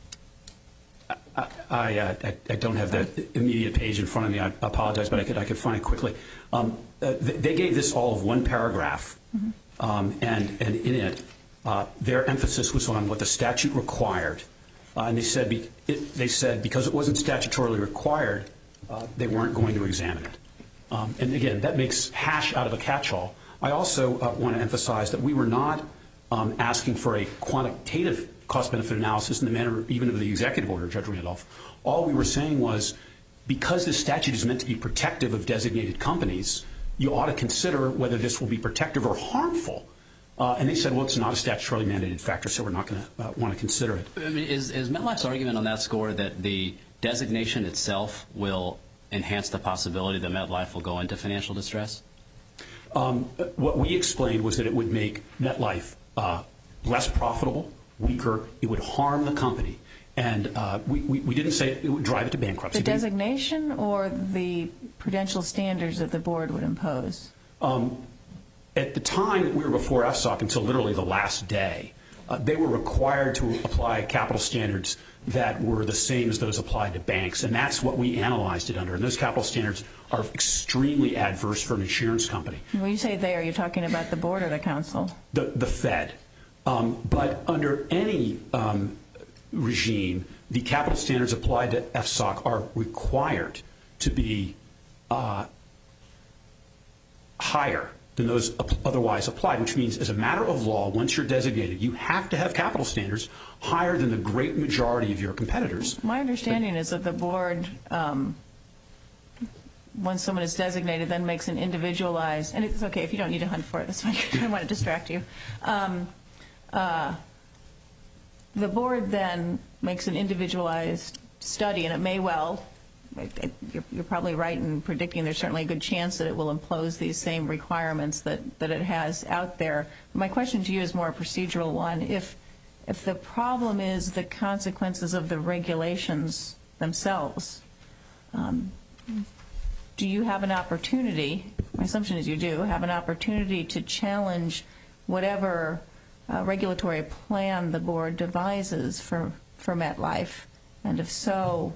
I, I, uh, I I don't have the immediate page in front of me. I apologize, but I could I could find it quickly. Um, uh, they, they gave this all of one paragraph, mm-hmm. um, and and in it, uh, their emphasis was on what the statute required, uh, and they said be, it, they said because it wasn't statutorily required, uh, they weren't going to examine it. Um, and again, that makes hash out of a catch-all. I also uh, want to emphasize that we were not um, asking for a quantitative cost-benefit analysis in the manner even of the executive order, Judge Randolph. All we were saying was, because this statute is meant to be protective of designated companies, you ought to consider whether this will be protective or harmful. Uh, and they said, well, it's not a statutorily mandated factor, so we're not going to uh, want to consider it. I mean, is, is MetLife's argument on that score that the designation itself will enhance the possibility that MetLife will go into financial distress? Um, what we explained was that it would make MetLife uh, less profitable, weaker. It would harm the company. And uh, we, we, we didn't say it would drive it to bankruptcy. The designation or the prudential standards that the board would impose? Um, at the time that we were before F S O C, until literally the last day, uh, they were required to apply capital standards that were the same as those applied to banks. And that's what we analyzed it under. And those capital standards are extremely adverse for an insurance company. When you say they, are you talking about the board or the council? The, the Fed. Um, but under any um, regime, the capital standards applied to F S O C are required to be uh, higher than those otherwise applied, which means as a matter of law, once you're designated, you have to have capital standards higher than the great majority of your competitors. My understanding but, is that the board, um, once someone is designated, then makes an individualized, and it's okay if you don't need to hunt for it, that's fine, I don't want to distract you. Um, uh, the board then makes an individualized study, and it may well, You're, you're probably right in predicting there's certainly a good chance that it will impose these same requirements that, that it has out there. My question to you is more a procedural one. If, if the problem is the consequences of the regulations themselves, um, do you have an opportunity, my assumption is you do, have an opportunity to challenge whatever uh, regulatory plan the board devises for, for MetLife? And if so,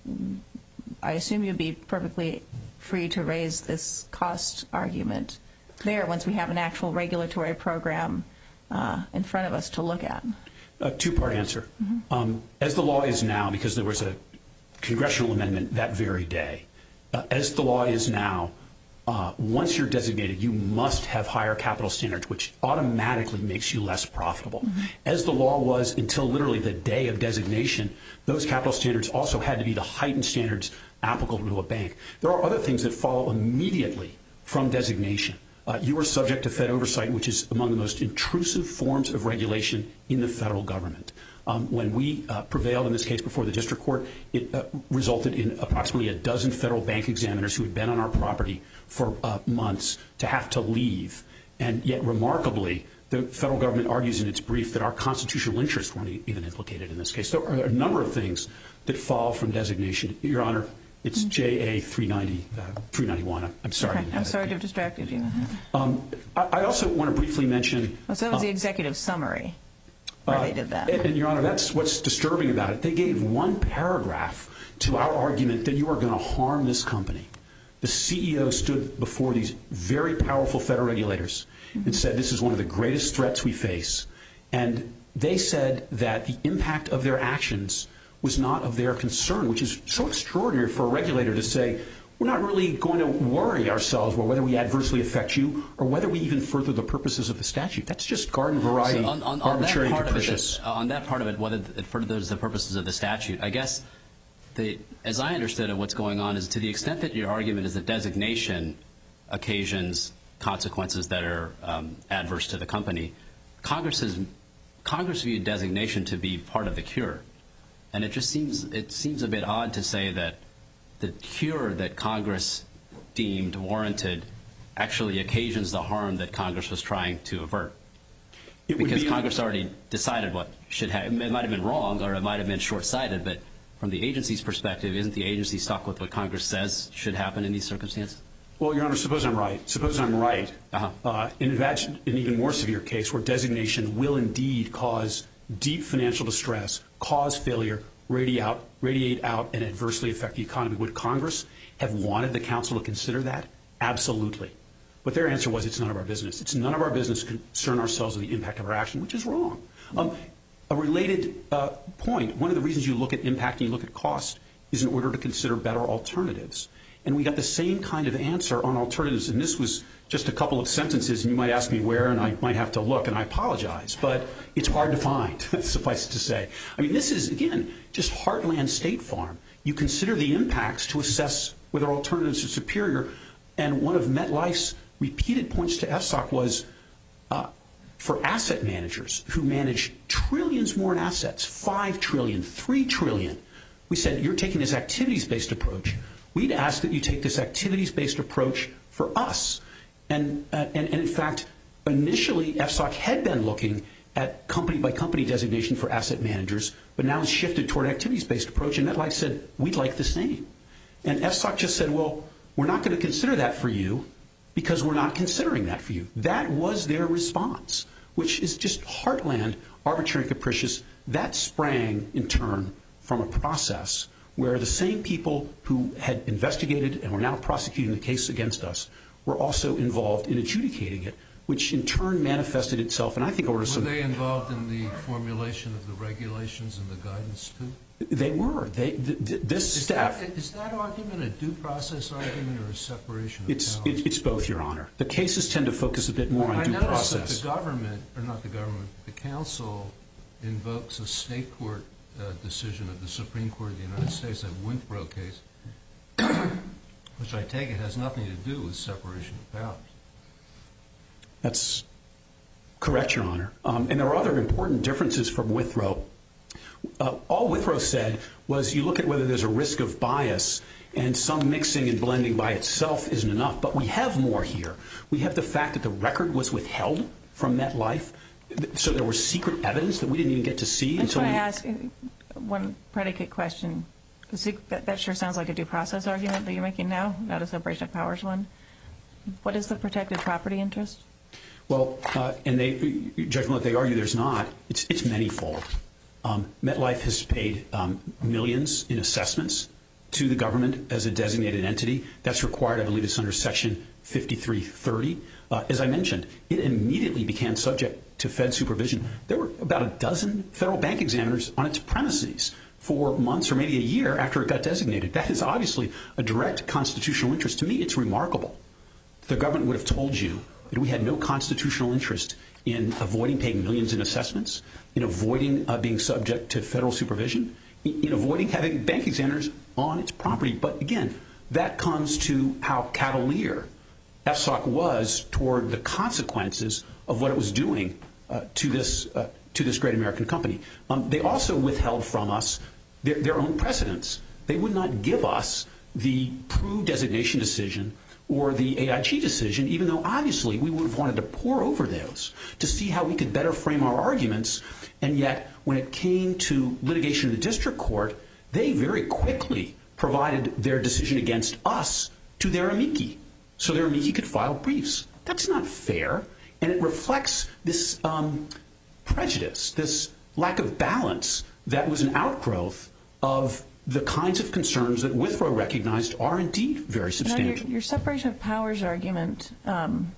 I assume you'd be perfectly free to raise this cost argument there once we have an actual regulatory program uh, in front of us to look at. A two-part answer. Mm-hmm. Um, as the law is now, because there was a congressional amendment that very day, uh, as the law is now, uh, once you're designated, you must have higher capital standards, which automatically makes you less profitable. Mm-hmm. As the law was until literally the day of designation, those capital standards also had to be the heightened standards applicable to a bank. There are other things that follow immediately from designation. Uh, you are subject to Fed oversight, which is among the most intrusive forms of regulation in the federal government. Um, when we uh, prevailed in this case before the district court, it uh, resulted in approximately a dozen federal bank examiners who had been on our property for uh, months to have to leave. And yet, remarkably, the federal government argues in its brief that our constitutional interests weren't even implicated in this case. There are a number of things that fall from designation. Your Honor, it's J A three ninety, uh, three ninety-one. I'm sorry. Okay. I'm sorry to have distracted you. Um, I, I also want to briefly mention... Oh, so that was uh, the executive summary where uh, they did that. And, and, Your Honor, that's what's disturbing about it. They gave one paragraph to our argument that you are going to harm this company. The C E O stood before these very powerful federal regulators mm-hmm. and said this is one of the greatest threats we face. And they said that the impact of their actions was not of their concern, which is so extraordinary for a regulator to say, we're not really going to worry ourselves about whether we adversely affect you or whether we even further the purposes of the statute. That's just garden variety, so on, on, arbitrary on and capricious. It, on that part of it, whether it furthers the purposes of the statute, I guess, the, as I understood it, what's going on is to the extent that your argument is that designation occasions consequences that are um, adverse to the company, Congress has Congress viewed designation to be part of the cure. And it just seems it seems a bit odd to say that the cure that Congress deemed warranted actually occasions the harm that Congress was trying to avert. It because be Congress already decided what should happen. It might have been wrong or it might have been short-sighted, but from the agency's perspective, isn't the agency stuck with what Congress says should happen in these circumstances? Well, Your Honor, suppose I'm right. Suppose I'm right. Uh-huh. Uh, in an even more severe case where designation will indeed cause deep financial distress, cause failure, radiate out, radiate out, and adversely affect the economy. Would Congress have wanted the Council to consider that? Absolutely. But their answer was it's none of our business. It's none of our business to concern ourselves with the impact of our action, which is wrong. Um, a related uh, point, one of the reasons you look at impact and you look at cost is in order to consider better alternatives. And we got the same kind of answer on alternatives, and this was just a couple of sentences, and you might ask me where, and I might have to look, and I apologize, but it's hard to find, suffice it to say. I mean, this is, again, just heartland State Farm. You consider the impacts to assess whether alternatives are superior, and one of MetLife's repeated points to F S O C was uh, for asset managers who manage trillions more in assets, five trillion, three trillion, we said, you're taking this activities-based approach. We'd ask that you take this activities-based approach for us. And, uh, and, and in fact, initially, F S O C had been looking at company-by-company designation for asset managers, but now has shifted toward an activities-based approach, and MetLife said, we'd like the same. And F S O C just said, well, we're not going to consider that for you because we're not considering that for you. That was their response, which is just heartland, arbitrary and capricious. That sprang, in turn, from a process where the same people who had investigated and were now prosecuting the case against us were also involved in adjudicating it, which in turn manifested itself, and I think over Were some... they involved in the formulation of the regulations and the guidance, too? They were. They, th- th- this Is staff... That, is that argument a due process argument or a separation of It's, powers? it, it's both, Your Honor. The cases tend to focus a bit more on I due noticed process. that the government, or not the government, the council invokes a state court uh, decision of the Supreme Court of the United States, that Winthrop case, which I take it has nothing to do with separation of powers. That's correct, Your Honor. Um, and there are other important differences from Withrow. Uh, all Withrow said was you look at whether there's a risk of bias, and some mixing and blending by itself isn't enough. But we have more here. We have the fact that the record was withheld from MetLife, so there was secret evidence that we didn't even get to see. I just until want to we... ask one predicate question. That, that sure sounds like a due process argument that you're making now, not a separation of powers one. What is the protected property interest? Well, uh, and they, Judge Millett, they argue there's not. It's, it's manyfold. Um, MetLife has paid um, millions in assessments to the government as a designated entity. That's required, I believe it's under Section fifty-three thirty. Uh, as I mentioned, it immediately became subject to Fed supervision. There were about a dozen federal bank examiners on its premises for months or maybe a year after it got designated. That is obviously a direct constitutional interest. To me, it's remarkable. The government would have told you that we had no constitutional interest in avoiding paying millions in assessments, in avoiding uh, being subject to federal supervision, in, in avoiding having bank examiners on its property. But again, that comes to how cavalier F S O C was toward the consequences of what it was doing uh, to this uh, to this great American company. Um, they also withheld from us their, their own precedents. They would not give us the Prue designation decision or the A I G decision, even though obviously we would have wanted to pore over those to see how we could better frame our arguments. And yet, when it came to litigation in the district court, they very quickly provided their decision against us to their amici, so their amici could file briefs. That's not fair, and it reflects this um, prejudice, this lack of balance that was an outgrowth of the kinds of concerns that Withrow recognized are indeed very substantial. Your, your separation of powers argument, um,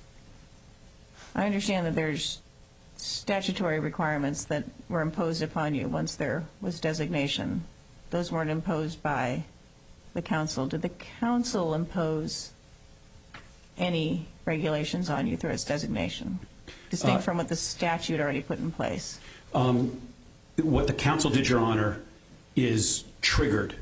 I understand that there's statutory requirements that were imposed upon you once there was designation. Those weren't imposed by the council. Did the council impose any regulations on you through its designation, distinct uh, from what the statute already put in place? Um, what the council did, Your Honor, is triggered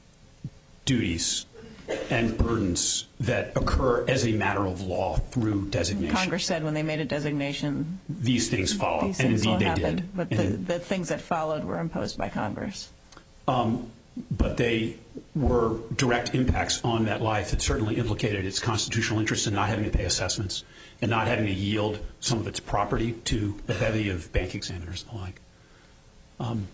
duties and burdens that occur as a matter of law through designation. Congress said when they made a designation, these things follow, these and things indeed will they happen, did. But the, the things that followed were imposed by Congress. Um, but they were direct impacts on MetLife that certainly implicated its constitutional interest in not having to pay assessments and not having to yield some of its property to a bevy of bank examiners and the like. Um,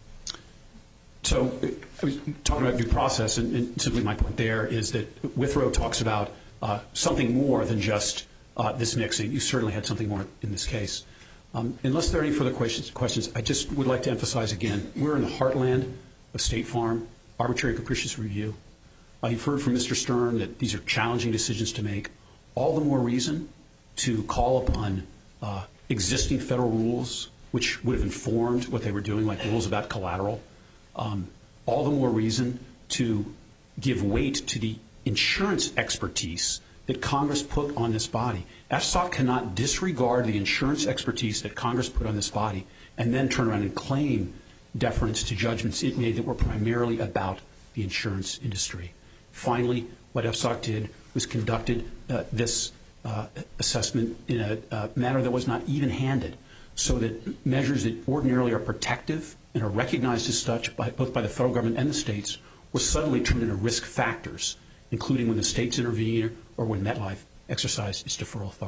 So I was talking about due process, and, and simply my point there is that Withrow talks about uh, something more than just uh, this mixing. You certainly had something more in this case. Um, unless there are any further questions, questions, I just would like to emphasize again, we're in the heartland of State Farm, arbitrary and capricious review. Uh, you've heard from Mister Stern that these are challenging decisions to make. All the more reason to call upon uh, existing federal rules, which would have informed what they were doing, like rules about collateral. Um, all the more reason to give weight to the insurance expertise that Congress put on this body. F S O C cannot disregard the insurance expertise that Congress put on this body and then turn around and claim deference to judgments it made that were primarily about the insurance industry. Finally, what F S O C did was conducted uh, this uh, assessment in a uh, manner that was not even-handed, so that measures that ordinarily are protective and are recognized as such by, both by the federal government and the states were suddenly turned into risk factors, including when the states intervene or when MetLife exercised its deferral authority.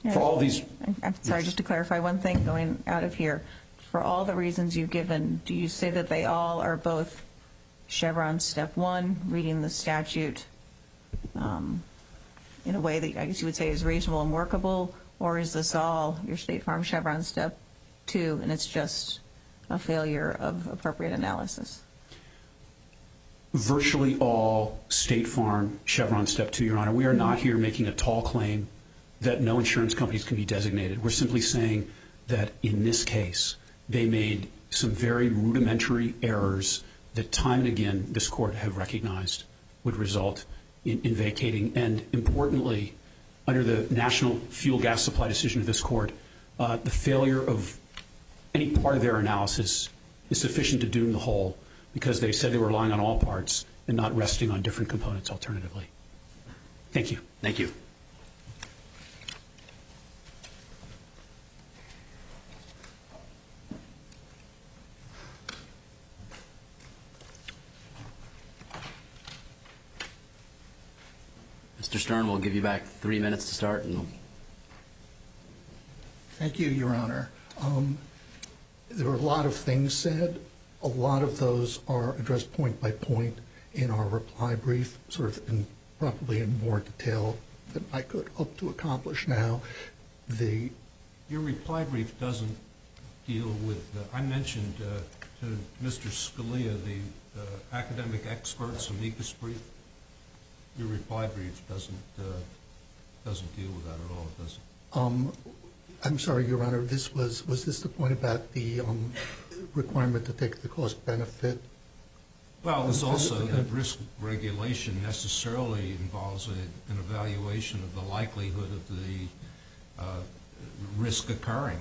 For all these... I'm sorry, Yes. just to clarify one thing going out of here. For all the reasons you've given, do you say that they all are both Chevron step one, reading the statute um, in a way that I guess you would say is reasonable and workable, or is this all your State Farm Chevron step two and it's just a failure of appropriate analysis? Virtually all State Farm Chevron step two, Your Honor. We are not here making a tall claim that no insurance companies can be designated. We're simply saying that in this case, they made some very rudimentary errors that time and again this court have recognized would result in, in vacating. And importantly, under the national fuel gas supply decision of this court, uh, the failure of any part of their analysis is sufficient to doom the whole, because they said they were relying on all parts and not resting on different components alternatively. Thank you. Thank you. Mister Stern, we'll give you back three minutes to start. And Thank you, Your Honor. Um, there were a lot of things said. A lot of those are addressed point by point in our reply brief, sort of in, probably in more detail than I could hope to accomplish now. The Your reply brief doesn't deal with, uh, I mentioned uh, to Mister Scalia the uh, academic experts amicus brief. Your reply brief doesn't uh, doesn't deal with that at all, does it? Um, I'm sorry, Your Honor. This was was this the point about the um, requirement to take the cost benefit? Well, it's also that risk regulation necessarily involves a, an evaluation of the likelihood of the uh, risk occurring.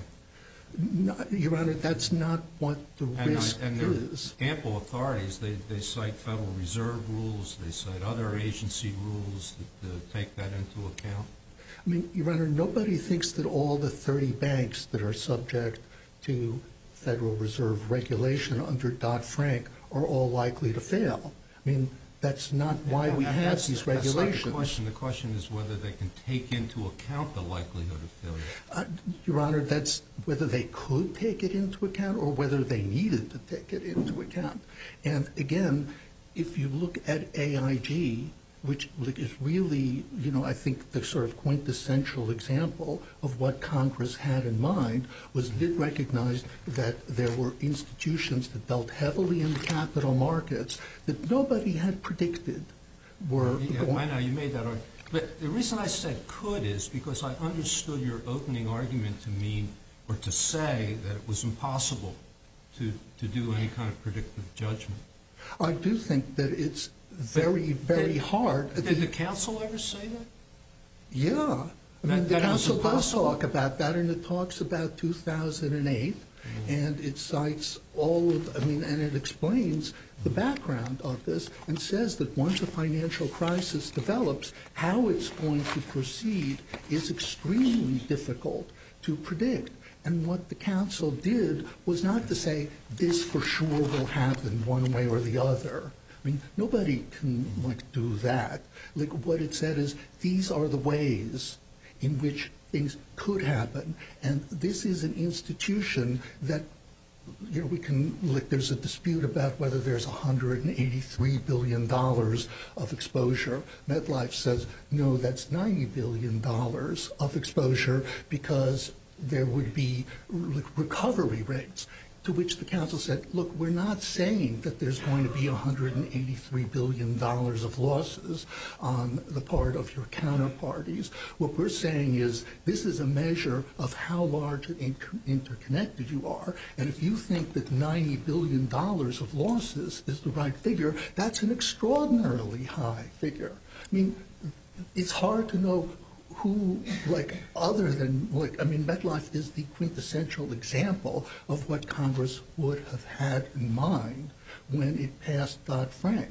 No, Your Honor, that's not what the And, risk I, and there is. are ample authorities. They, they cite Federal Reserve rules. They cite other agency rules that uh, take that into account. I mean, Your Honor, nobody thinks that all the thirty banks that are subject to Federal Reserve regulation under Dodd-Frank are all likely to fail. I mean, that's not why we And have that's- these that's regulations. not the question. The question is whether they can take into account the likelihood of failure. Uh, Your Honor, that's whether they could take it into account or whether they needed to take it into account. And again, if you look at A I G, which is really, you know, I think the sort of quintessential example of what Congress had in mind, was it recognized that there were institutions that dealt heavily in the capital markets that nobody had predicted were Yeah, going. I know, you made that argument. But the reason I said could is because I understood your opening argument to mean, or to say, that it was impossible to, to do any kind of predictive judgment. I do think that it's very, very did, hard. Did the council ever say that? Yeah. I That- mean, the that it was council does impossible? talk about that, and it talks about two thousand eight, Mm-hmm. and it cites all of, I mean, and it explains the background of this and says that once a financial crisis develops, how it's going to proceed is extremely difficult to predict. And what the council did was not to say this for sure will happen one way or the other. I mean, nobody can, like, do that. Like, what it said is these are the ways in which things could happen. And this is an institution that, you know, we can, like, there's a dispute about whether there's one hundred eighty-three billion dollars of exposure. MetLife says, no, that's ninety billion dollars of exposure because there would be recovery rates. To which the council said, look, we're not saying that there's going to be one hundred eighty-three billion dollars of losses on the part of your counterparties. What we're saying is this is a measure of how large and inter- interconnected you are. And if you think that ninety billion dollars of losses is the right figure, that's an extraordinarily high figure. I mean, it's hard to know who, like, other than, like, I mean, MetLife is the quintessential example of what Congress would have had in mind when it passed Dodd-Frank.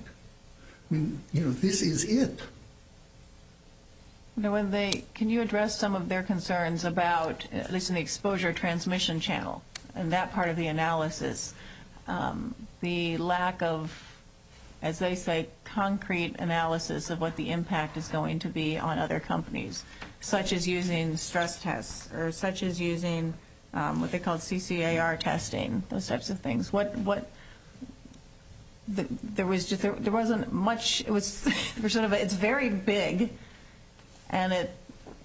I mean, you know, this is it. Now, when they, can you address some of their concerns about, at least in the exposure transmission channel, and that part of the analysis, um, the lack of as they say, concrete analysis of what the impact is going to be on other companies, such as using stress tests or such as using um, what they call C C A R testing, those types of things. What what the, there was just there, there wasn't much. It was sort of a, it's very big, and it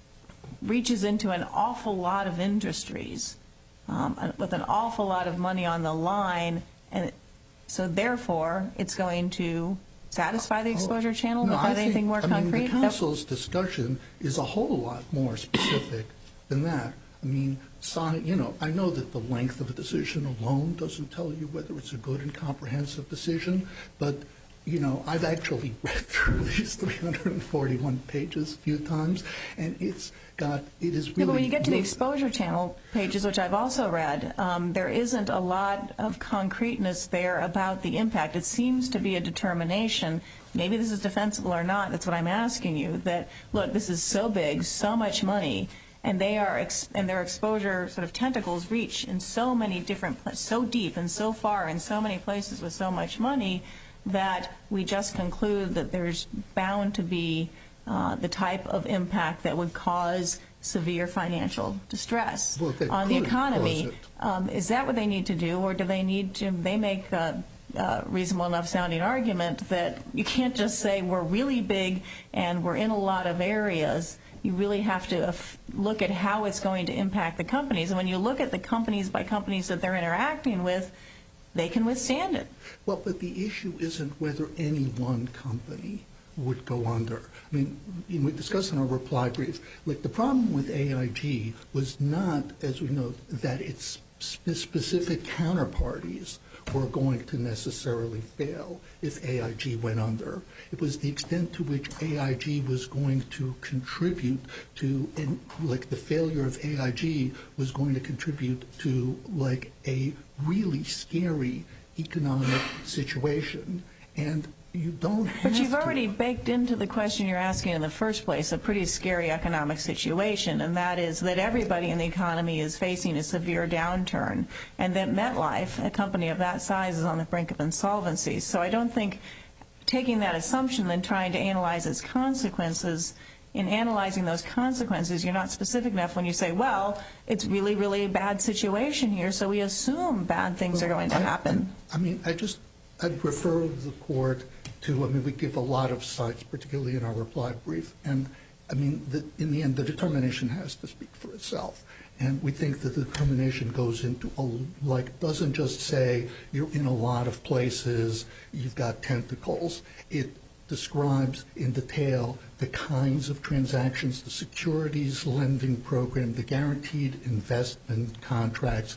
reaches into an awful lot of industries um, with an awful lot of money on the line, and so therefore it's going to satisfy the exposure channel No, without I think, anything more I concrete? mean, the council's discussion is a whole lot more specific than that. I mean, sign, you know, I know that the length of a decision alone doesn't tell you whether it's a good and comprehensive decision, but, you know, I've actually read through these three hundred forty-one pages a few times, and it's got, it is really... Yeah, but when you get to the look, exposure channel pages, which I've also read, um, there isn't a lot of concreteness there about the impact. It seems to be a determination, maybe this is defensible or not, that's what I'm asking you, that, look, this is so big, so much money, and they are ex- and their exposure sort of tentacles reach in so many different places, so deep and so far in so many places with so much money that we just conclude that there's bound to be uh, the type of impact that would cause severe financial distress Well, they on the could economy. cause it. Um, is that what they need to do, or do they need to? They make a, a reasonable enough sounding argument that you can't just say we're really big and we're in a lot of areas. You really have to look at how it's going to impact the companies. And when you look at the companies by companies that they're interacting with, they can withstand it. Well, but the issue isn't whether any one company would go under. I mean, we discussed in our reply brief, like the problem with A I G was not, as we know, that its sp- specific counterparties were going to necessarily fail if A I G went under. It was the extent to which A I G was going to contribute to, and like the failure of A I G was going to contribute to like a really scary economic situation. And you don't have But you've to. already baked into the question you're asking in the first place a pretty scary economic situation, and that is that everybody in the economy is facing a severe downturn, and that MetLife, a company of that size, is on the brink of insolvency. So I don't think taking that assumption and trying to analyze its consequences, in analyzing those consequences, you're not specific enough when you say, well, it's really, really a bad situation here, so we assume bad things are going to happen. I, I mean, I just, I'd refer the court to, I mean, we give a lot of sites, particularly in our reply brief, and I mean, the, in the end, the determination has to speak for itself. And we think that the determination goes into, a, like, doesn't just say you're in a lot of places, you've got tentacles. It describes in detail the kinds of transactions, the securities lending program, the guaranteed investment contracts,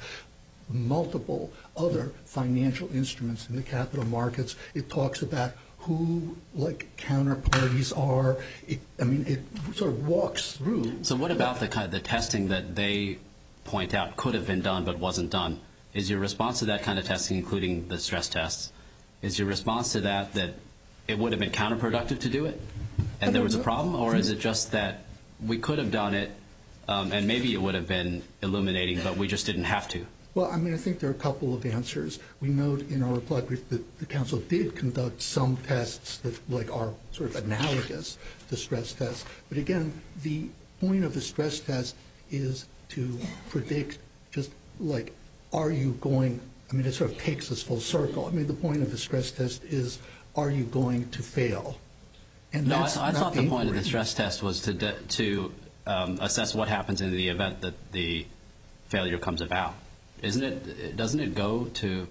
multiple other financial instruments in the capital markets. It talks about who, like, counterparties are. It, I mean, it sort of walks through. So what about the kind of the testing that they point out could have been done but wasn't done? Is your response to that kind of testing, including the stress tests, is your response to that that it would have been counterproductive to do it and there was a problem? Or is it just that we could have done it um, and maybe it would have been illuminating, but we just didn't have to? Well, I mean, I think there are a couple of answers. We note in our reply brief that the council did conduct some tests that, like, are sort of analogous to stress tests. But again, the point of the stress test is to predict just, like, are you going, I mean, it sort of takes us full circle. I mean, the point of the stress test is, are you going to fail? And no, that's I, I not thought the point of the inquiry. stress test was to, de- to um, assess what happens in the event that the failure comes about. Isn't it? Doesn't it go to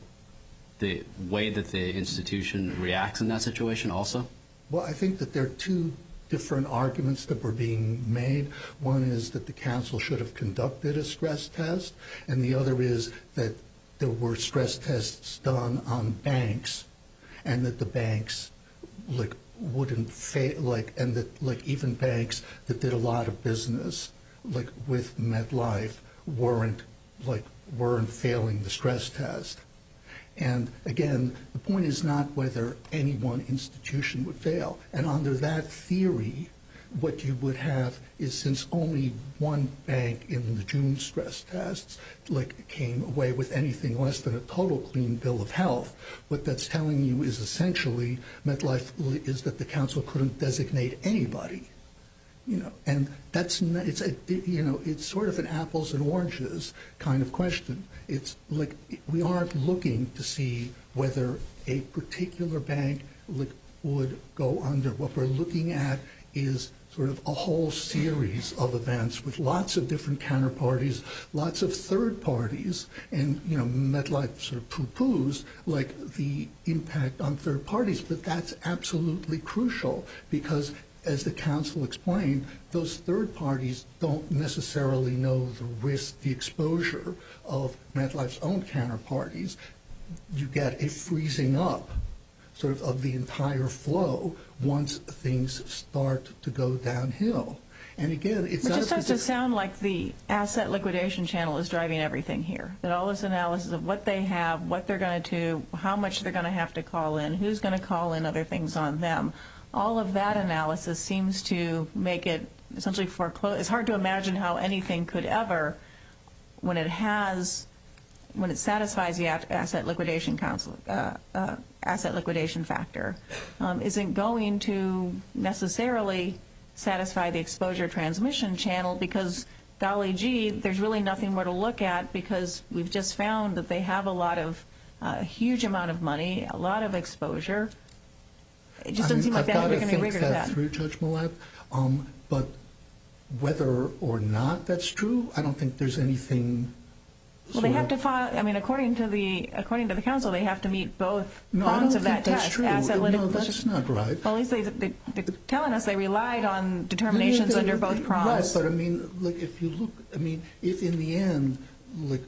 the way that the institution reacts in that situation also? Well, I think that there are two different arguments that were being made. One is that the council should have conducted a stress test, and the other is that there were stress tests done on banks, and that the banks, like, wouldn't fail, like, and that, like, even banks that did a lot of business, like, with MetLife, weren't, like, weren't failing the stress test. And again, the point is not whether any one institution would fail. And under that theory, what you would have is, since only one bank in the June stress tests like came away with anything less than a total clean bill of health, what that's telling you is essentially MetLife is that the council couldn't designate anybody. You know, and that's not, it's a, you know, it's sort of an apples and oranges kind of question. It's like we aren't looking to see whether a particular bank would go under. What we're looking at is sort of a whole series of events with lots of different counterparties, lots of third parties, and, you know, MetLife sort of poo-poos like the impact on third parties, but that's absolutely crucial because, as the council explained, those third parties don't necessarily know the risk, the exposure of MetLife's own counterparties. You get a freezing up sort of of the entire flow once things start to go downhill. And again, it's It not just a has to partic- sound like the asset liquidation channel is driving everything here. That all this analysis of what they have, what they're going to do, how much they're going to have to call in, who's going to call in other things on them, all of that analysis seems to make it essentially foreclosed. It's hard to imagine how anything could ever, when it has, when it satisfies the asset liquidation council, uh, uh, asset liquidation factor, um, isn't going to necessarily satisfy the exposure transmission channel because, golly gee, there's really nothing more to look at because we've just found that they have a lot of, uh, a huge amount of money, a lot of exposure. It just I doesn't mean, seem like I've that got they're to going to be think rigor to that that. through, Judge Millett. Um, but whether or not that's true, I don't think there's anything. Well, they have to file. I mean, according to the according to the council, they have to meet both No, I prongs don't of think that that's test. true. Asset No, lit- that's not right. Well, at least they, they, they're telling us they relied on determinations under both prongs. Right, but I mean, like if you look, I mean, if in the end, like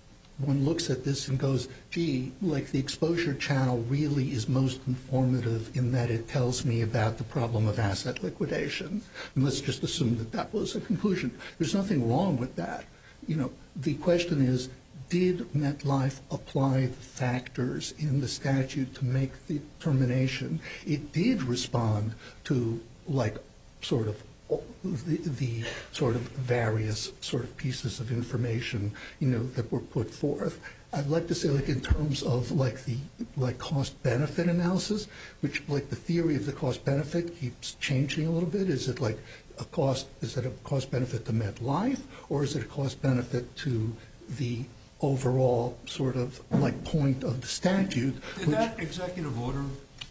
one looks at this and goes, gee, like the exposure channel really is most informative in that it tells me about the problem of asset liquidation. And let's just assume that that was a conclusion. There's nothing wrong with that. You know, the question is, did MetLife apply the factors in the statute to make the determination? It did respond to, like, sort of the, the sort of various sort of pieces of information, you know, that were put forth. I'd like to say, like, in terms of, like, the, like, cost-benefit analysis, which, like, the theory of the cost-benefit keeps changing a little bit. Is it, like, a cost, is it a cost-benefit to MetLife, or is it a cost-benefit to the overall sort of like point of the statute? Did that executive order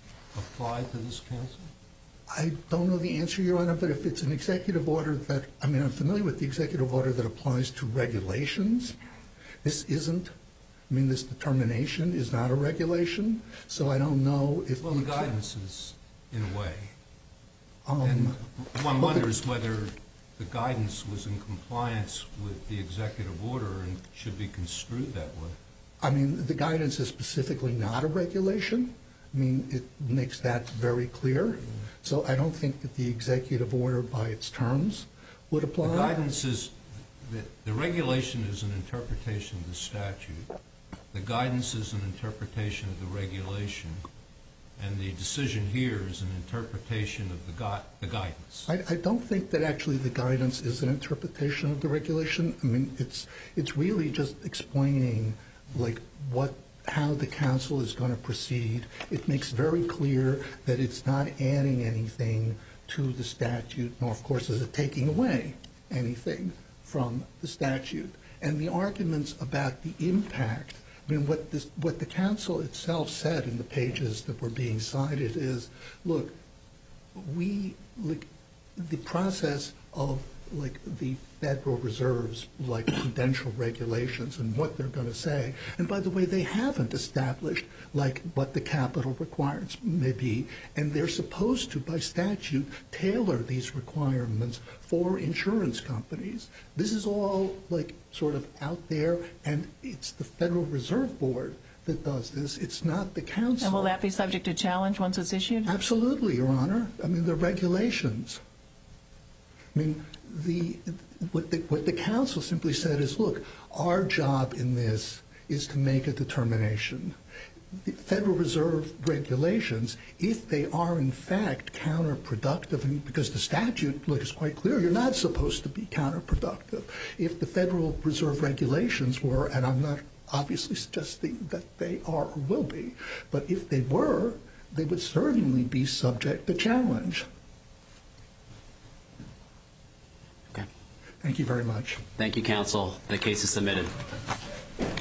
apply to this council? I don't know the answer, Your Honor, but if it's an executive order that, I mean, I'm familiar with the executive order that applies to regulations. This isn't. I mean, this determination is not a regulation, so I don't know if... Well, the guidance is, in a way. Um, and one wonders whether the guidance was in compliance with the executive order and should be construed that way. I mean, the guidance is specifically not a regulation. I mean, it makes that very clear. Mm-hmm. So I don't think that the executive order by its terms would apply. The guidance is, that the regulation is an interpretation of the statute. The guidance is an interpretation of the regulation. And the decision here is an interpretation of the, gu- the guidance. I, I don't think that actually the guidance is an interpretation of the regulation. I mean, it's it's really just explaining, like, what how the council is going to proceed. It makes very clear that it's not adding anything to the statute, nor, of course, is it taking away anything from the statute. And the arguments about the impact, I mean, what this, what the council itself said in the pages that were being cited is, look, we, like, the process of, like, the Federal Reserve's, like, prudential regulations and what they're going to say, and by the way, they haven't established, like, what the capital requirements may be, and they're supposed to, by statute, tailor these requirements for insurance companies. This is all, like, sort of out there, and it's the Federal Reserve Board that does this. It's not the council. And will that be subject to challenge once it's issued? Absolutely, Your Honor. I mean, the regulations. I mean, the what the what the council simply said is, look, our job in this is to make a determination. the Federal Reserve regulations, if they are in fact counterproductive, and because the statute looks quite clear, you're not supposed to be counterproductive. If the Federal Reserve regulations were, and I'm not obviously suggesting that they are or will be, but if they were, they would certainly be subject to challenge. Okay. Thank you very much. Thank you, counsel. The case is submitted.